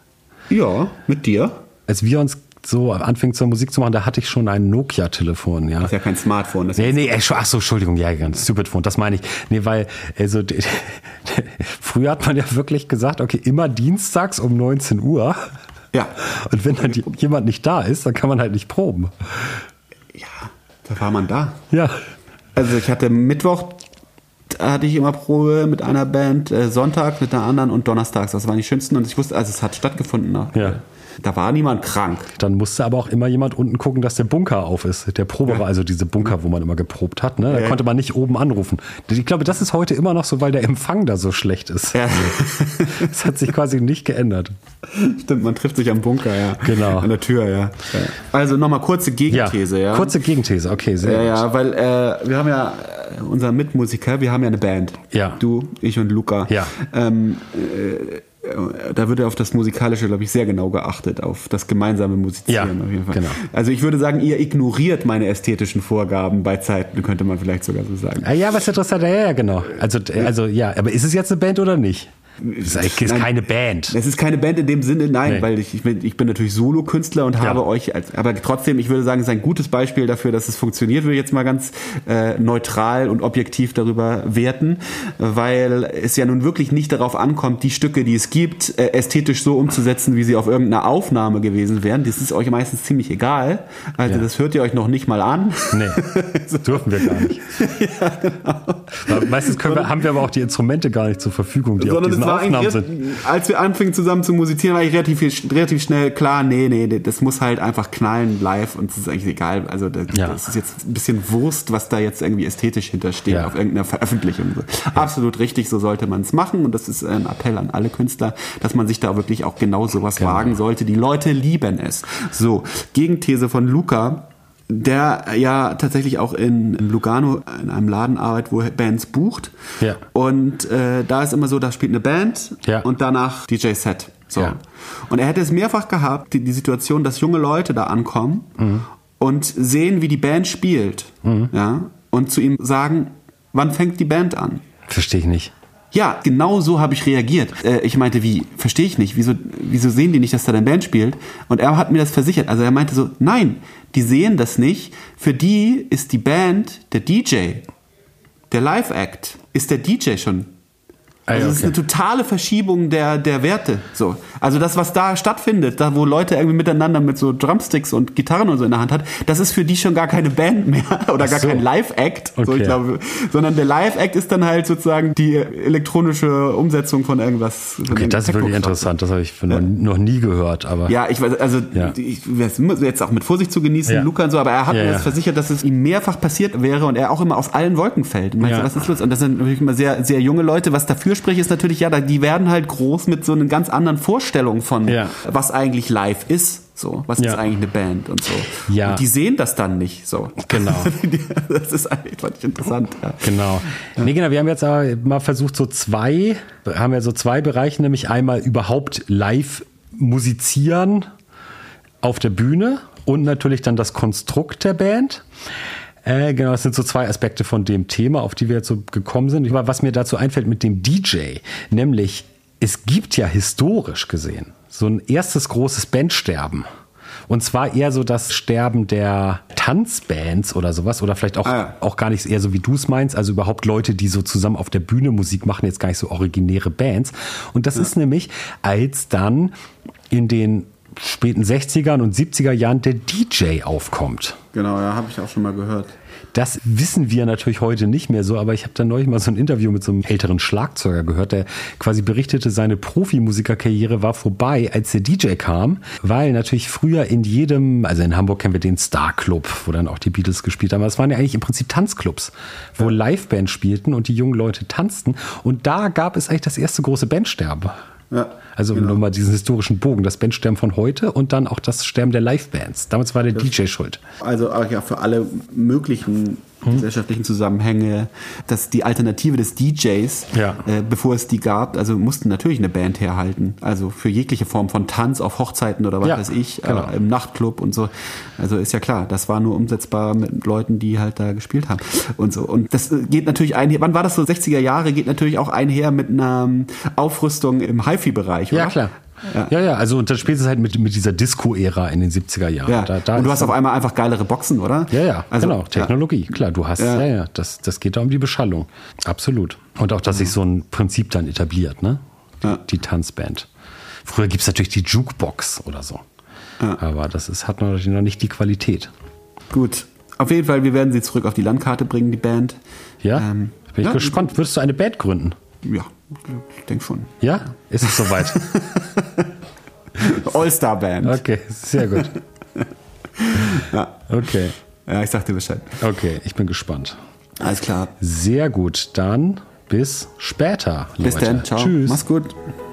Ja, mit dir. Als wir uns so anfingen zur Musik zu machen, da hatte ich schon ein Nokia-Telefon. Ja. Das ist ja kein Smartphone. Das nee, nee, ach so, Entschuldigung, ja, ganz stupid Phone, das meine ich. Nee, weil, also, früher hat man ja wirklich gesagt, okay, immer dienstags um neunzehn Uhr. Ja. Und wenn dann jemand nicht da ist, dann kann man halt nicht proben. Ja, da war man da. Ja. Also ich hatte Mittwoch, da hatte ich immer Probe mit einer Band, äh, Sonntag mit einer anderen und donnerstags. Das waren die schönsten und ich wusste, also es hat stattgefunden. Auch. Ja. Da war niemand krank. Dann musste aber auch immer jemand unten gucken, dass der Bunker auf ist. Der Probe war also diese Bunker, wo man immer geprobt hat. Ne? Da ja. konnte man nicht oben anrufen. Ich glaube, das ist heute immer noch so, weil der Empfang da so schlecht ist. Ja. Das hat sich quasi nicht geändert. Stimmt, man trifft sich am Bunker, ja. Genau. An der Tür, ja. Also nochmal kurze Gegenthese, ja. ja. Kurze Gegenthese, okay, sehr ja, gut. Ja, weil äh, wir haben ja, unser Mitmusiker, wir haben ja eine Band. Ja. Du, ich und Luca. Ja. Ähm, äh, da wird ja auf das Musikalische, glaube ich, sehr genau geachtet, auf das gemeinsame Musizieren ja, auf jeden Fall. Genau. Also ich würde sagen, ihr ignoriert meine ästhetischen Vorgaben bei Zeiten, könnte man vielleicht sogar so sagen. Ja, was interessant, ja, ja, genau. Also, also ja, aber ist es jetzt eine Band oder nicht? Es ist nein, keine Band. Es ist keine Band in dem Sinne, nein, nee. weil ich, ich, bin, ich bin natürlich Solokünstler und habe ja. euch, als, aber trotzdem, ich würde sagen, es ist ein gutes Beispiel dafür, dass es funktioniert, würde ich jetzt mal ganz äh, neutral und objektiv darüber werten, weil es ja nun wirklich nicht darauf ankommt, die Stücke, die es gibt, äh, ästhetisch so umzusetzen, wie sie auf irgendeiner Aufnahme gewesen wären. Das ist euch meistens ziemlich egal. Also ja. das hört ihr euch noch nicht mal an. Nee, so. Dürfen wir gar nicht. Ja, genau. Meistens können wir, haben wir aber auch die Instrumente gar nicht zur Verfügung, die auf diesen Aufnahmen sind. Als wir anfingen zusammen zu musizieren, war ich relativ, relativ schnell klar, nee, nee, das muss halt einfach knallen live und es ist eigentlich egal. Also das, ja. das ist jetzt ein bisschen Wurst, was da jetzt irgendwie ästhetisch hintersteht ja. auf irgendeiner Veröffentlichung. Ja. Absolut richtig, so sollte man es machen und das ist ein Appell an alle Künstler, dass man sich da wirklich auch genau sowas genau. wagen sollte. Die Leute lieben es. So, Gegenthese von Luca, der ja tatsächlich auch in, in Lugano in einem Laden arbeitet, wo er Bands bucht. Ja. Und äh, da ist immer so, da spielt eine Band ja. und danach D J-Set. So. Ja. Und er hätte es mehrfach gehabt, die, die Situation, dass junge Leute da ankommen mhm. und sehen, wie die Band spielt. Mhm. Ja, und zu ihm sagen, wann fängt die Band an? Verstehe ich nicht. Ja, genau so habe ich reagiert. Äh, ich meinte, wie? Verstehe ich nicht. Wieso, wieso sehen die nicht, dass da eine Band spielt? Und er hat mir das versichert. Also er meinte so, nein, die sehen das nicht. Für die ist die Band der D J. Der Live-Act ist der D J schon. Also Ah, es ist okay. eine totale Verschiebung der, der Werte. So. Also das, was da stattfindet, da wo Leute irgendwie miteinander mit so Drumsticks und Gitarren und so in der Hand hat, das ist für die schon gar keine Band mehr oder gar so. kein Live-Act, so, Okay. ich glaube, sondern der Live-Act ist dann halt sozusagen die elektronische Umsetzung von irgendwas. Von Okay, irgendeinem das ist wirklich Techno-Kram. interessant. Das habe ich noch, noch nie gehört. Aber Ja, ich weiß, also Ja. ich weiß, muss jetzt auch mit Vorsicht zu genießen, Ja. Luca und so, aber er hat Ja, mir ja. jetzt versichert, dass es ihm mehrfach passiert wäre und er auch immer aus allen Wolken fällt. Und meinst Ja. du, was ist los? Und das sind natürlich immer sehr, sehr junge Leute. Was dafür spricht, ist natürlich, ja, die werden halt groß mit so einer ganz anderen Vorstellung von, Ja. was eigentlich live ist. So, was Ja. ist eigentlich eine Band und so. Ja. Und die sehen das dann nicht so. Genau. Das ist eigentlich, fand ich interessant. Ja. Genau. Nee, genau. Wir haben jetzt aber mal versucht, so zwei, haben ja so zwei Bereiche, nämlich einmal überhaupt live musizieren auf der Bühne und natürlich dann das Konstrukt der Band. Äh, genau, das sind so zwei Aspekte von dem Thema, auf die wir jetzt so gekommen sind. Was mir dazu einfällt mit dem D J, nämlich es gibt ja historisch gesehen so ein erstes großes Bandsterben. Und zwar eher so das Sterben der Tanzbands oder sowas. Oder vielleicht auch, Ah, ja. auch gar nicht eher so, wie du es meinst. Also überhaupt Leute, die so zusammen auf der Bühne Musik machen, jetzt gar nicht so originäre Bands. Und das ja. ist nämlich, als dann in den späten sechziger und siebziger Jahren der D J aufkommt. Genau, ja, habe ich auch schon mal gehört. Das wissen wir natürlich heute nicht mehr so, aber ich habe da neulich mal so ein Interview mit so einem älteren Schlagzeuger gehört, der quasi berichtete, seine Profimusikerkarriere war vorbei, als der D J kam, weil natürlich früher in jedem, also in Hamburg kennen wir den Star Club, wo dann auch die Beatles gespielt haben, aber es waren ja eigentlich im Prinzip Tanzclubs, wo ja. Livebands spielten und die jungen Leute tanzten und da gab es eigentlich das erste große Bandsterben. Ja, also genau. Nochmal diesen historischen Bogen, das Bandsterben von heute und dann auch das Sterben der Livebands. Damals war der das, D J schuld. Also ja, für alle möglichen hm. gesellschaftlichen Zusammenhänge, dass die Alternative des D Js, ja. äh, bevor es die gab, also mussten natürlich eine Band herhalten. Also für jegliche Form von Tanz auf Hochzeiten oder was ja, weiß ich, genau. äh, im Nachtclub und so. Also ist ja klar, das war nur umsetzbar mit Leuten, die halt da gespielt haben und so. Und das geht natürlich einher, wann war das so, sechziger Jahre, geht natürlich auch einher mit einer Aufrüstung im Hi-Fi-Bereich, oder? Ja, klar. Ja. ja, ja, also und dann spielst du halt mit, mit dieser Disco-Ära in den siebziger Jahren. Ja. Da, da und du hast auf einmal einfach geilere Boxen, oder? Ja, ja, also, genau, Technologie, ja. klar, du hast, ja, ja, ja das, das geht da um die Beschallung, absolut. Und auch, dass sich so ein Prinzip dann etabliert, ne, die, ja. die Tanzband. Früher gibt es natürlich die Jukebox oder so, ja. aber das ist, hat natürlich noch nicht die Qualität. Gut, auf jeden Fall, wir werden sie zurück auf die Landkarte bringen, die Band. Ja, ähm, bin ich ja, gespannt. Würdest du eine Band gründen? Ja, ich denke schon. Ja? Ist es soweit? All-Star-Band. Okay, sehr gut. Ja. Okay. Ja, ich sag dir Bescheid. Okay, ich bin gespannt. Alles klar. Sehr gut, dann bis später. Bis Leute. dann, ciao. Tschüss. Mach's gut.